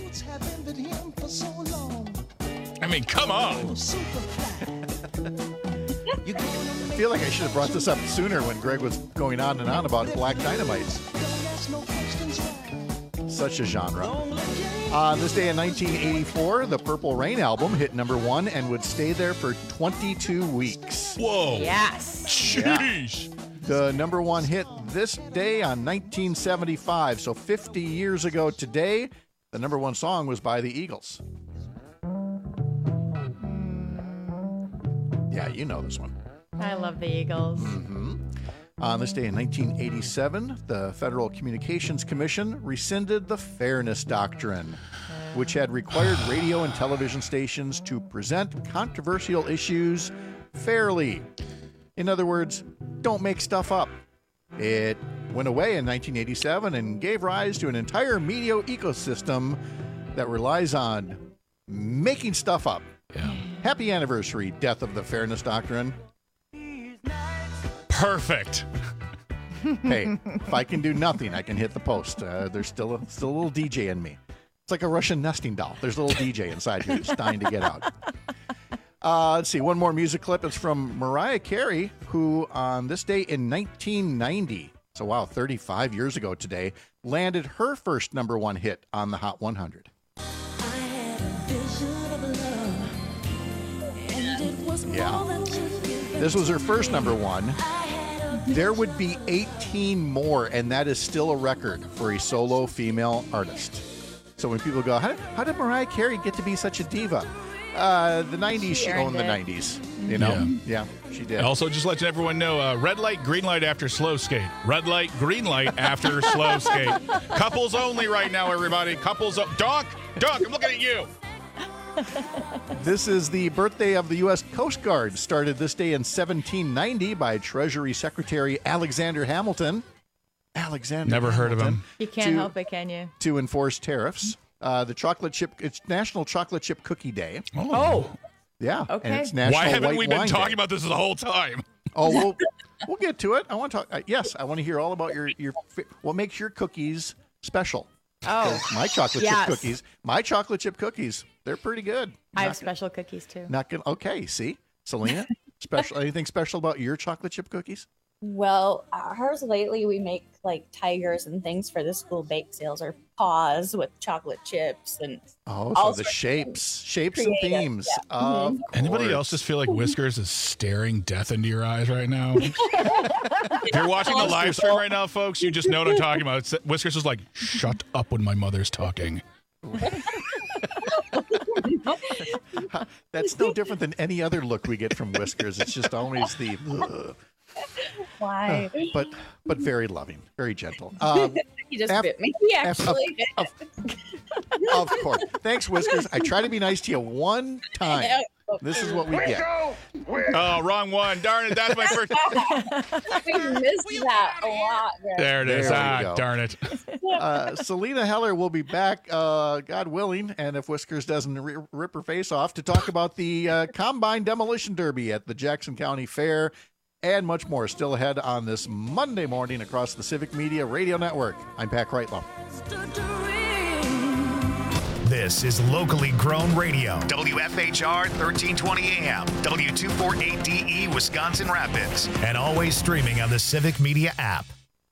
I mean, come on. I feel like I should have brought this up sooner when Greg was going on and on about Black Dynamite. Such a genre. On this day in nineteen eighty-four, the Purple Rain album hit number one and would stay there for twenty-two weeks. Whoa. Yes. Sheesh. The number one hit this day on nineteen seventy-five, so fifty years ago today, the number one song was by the Eagles. Yeah, you know this one. I love the Eagles. Mm-hmm. On this day in nineteen eighty-seven, the Federal Communications Commission rescinded the Fairness Doctrine, which had required radio and television stations to present controversial issues fairly. In other words, don't make stuff up. It went away in nineteen eighty-seven and gave rise to an entire media ecosystem that relies on making stuff up. Yeah. Happy anniversary, death of the Fairness Doctrine. Perfect. Hey, if I can do nothing, I can hit the post. Uh, there's still a, still a little D J in me. It's like a Russian nesting doll. There's a little D J inside you who's dying to get out. Uh, let's see, one more music clip. It's from Mariah Carey, who on this day in nineteen ninety, so wow, thirty-five years ago today, landed her first number one hit on the Hot one hundred. Yeah. This was her first number one. There would be eighteen more, and that is still a record for a solo female artist. So when people go, how did, how did Mariah Carey get to be such a diva? Uh, the nineties, she, She owned earned the it. nineties. You know? Yeah. Yeah, she did. Also, just letting everyone know, uh, red light, green light after slow skate. Red light, green light after slow skate. Couples only right now, everybody. Couples up. Doc, Doc, I'm looking at you. This is the birthday of the U S Coast Guard, started this day in seventeen ninety by Treasury Secretary Alexander Hamilton. Alexander Never heard of Hamilton, him. You can't to- help it, can you? To enforce tariffs. Uh, the chocolate chip, it's National Chocolate Chip Cookie Day. Oh. Yeah. Okay. And it's National Why haven't White we been Wine talking Day. about this the whole time? Oh, we'll, we'll get to it. I want to talk. Uh, yes, I want to hear all about your, your fi- what makes your cookies special. Oh. 'Cause my chocolate Yes. chip cookies, my chocolate chip cookies, they're pretty good. I have Not- special cookies too. Not gonna. Okay, see, Selena, special. Anything special about your chocolate chip cookies? Well, ours lately we make like tigers and things for the school bake sales, or paws with chocolate chips and Oh, all so the sorts of shapes, shapes and creative, themes. yeah. Of Mhm. Anybody course. else just feel like Whiskers is staring death into your eyes right now? If you're watching the live stream right now, folks, you just know what I'm talking about. It's, Whiskers is like, shut up when my mother's talking. That's no different than any other look we get from Whiskers. It's just always the. ugh. Why? Uh, but but very loving, very gentle. Um, He just af- bit me. He af- of- actually did. Of course. Thanks, Whiskers. I try to be nice to you one time. This is what we get. Oh, wrong one. Darn it. That's my first. We missed that a lot. Greg. There it is. There we Ah, go. darn it. Uh, Selena Heller will be back, uh, God willing, and if Whiskers doesn't ri- rip her face off, to talk about the uh, Combine Demolition Derby at the Jackson County Fair and much more. Still ahead on this Monday morning across the Civic Media Radio Network. I'm Pat Kreitlow. This is locally grown radio. W F H R thirteen twenty A M, W two forty-eight D E, Wisconsin Rapids, and always streaming on the Civic Media app.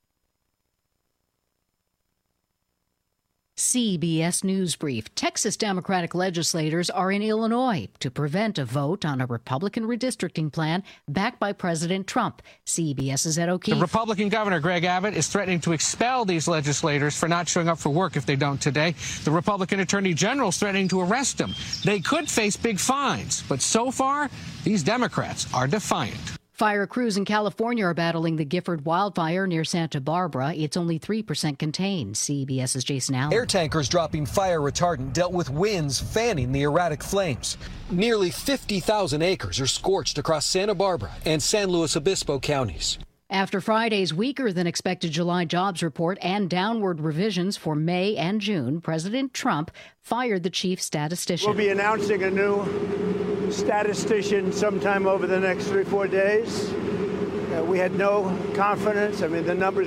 C B S News Brief. Texas Democratic legislators are in Illinois to prevent a vote on a Republican redistricting plan backed by President Trump. CBS's Ed O'Keefe. The Republican governor, Greg Abbott, is threatening to expel these legislators for not showing up for work if they don't today. The Republican attorney general is threatening to arrest them. They could face big fines, but so far, these Democrats are defiant. Fire crews in California are battling the Gifford wildfire near Santa Barbara. It's only three percent contained. CBS's Jason Allen. Air tankers dropping fire retardant dealt with winds fanning the erratic flames. Nearly fifty thousand acres are scorched across Santa Barbara and San Luis Obispo counties. After Friday's weaker than expected July jobs report and downward revisions for May and June, President Trump fired the chief statistician. We'll be announcing a new statistician sometime over the next three, four days. Uh, we had no confidence. I mean, the numbers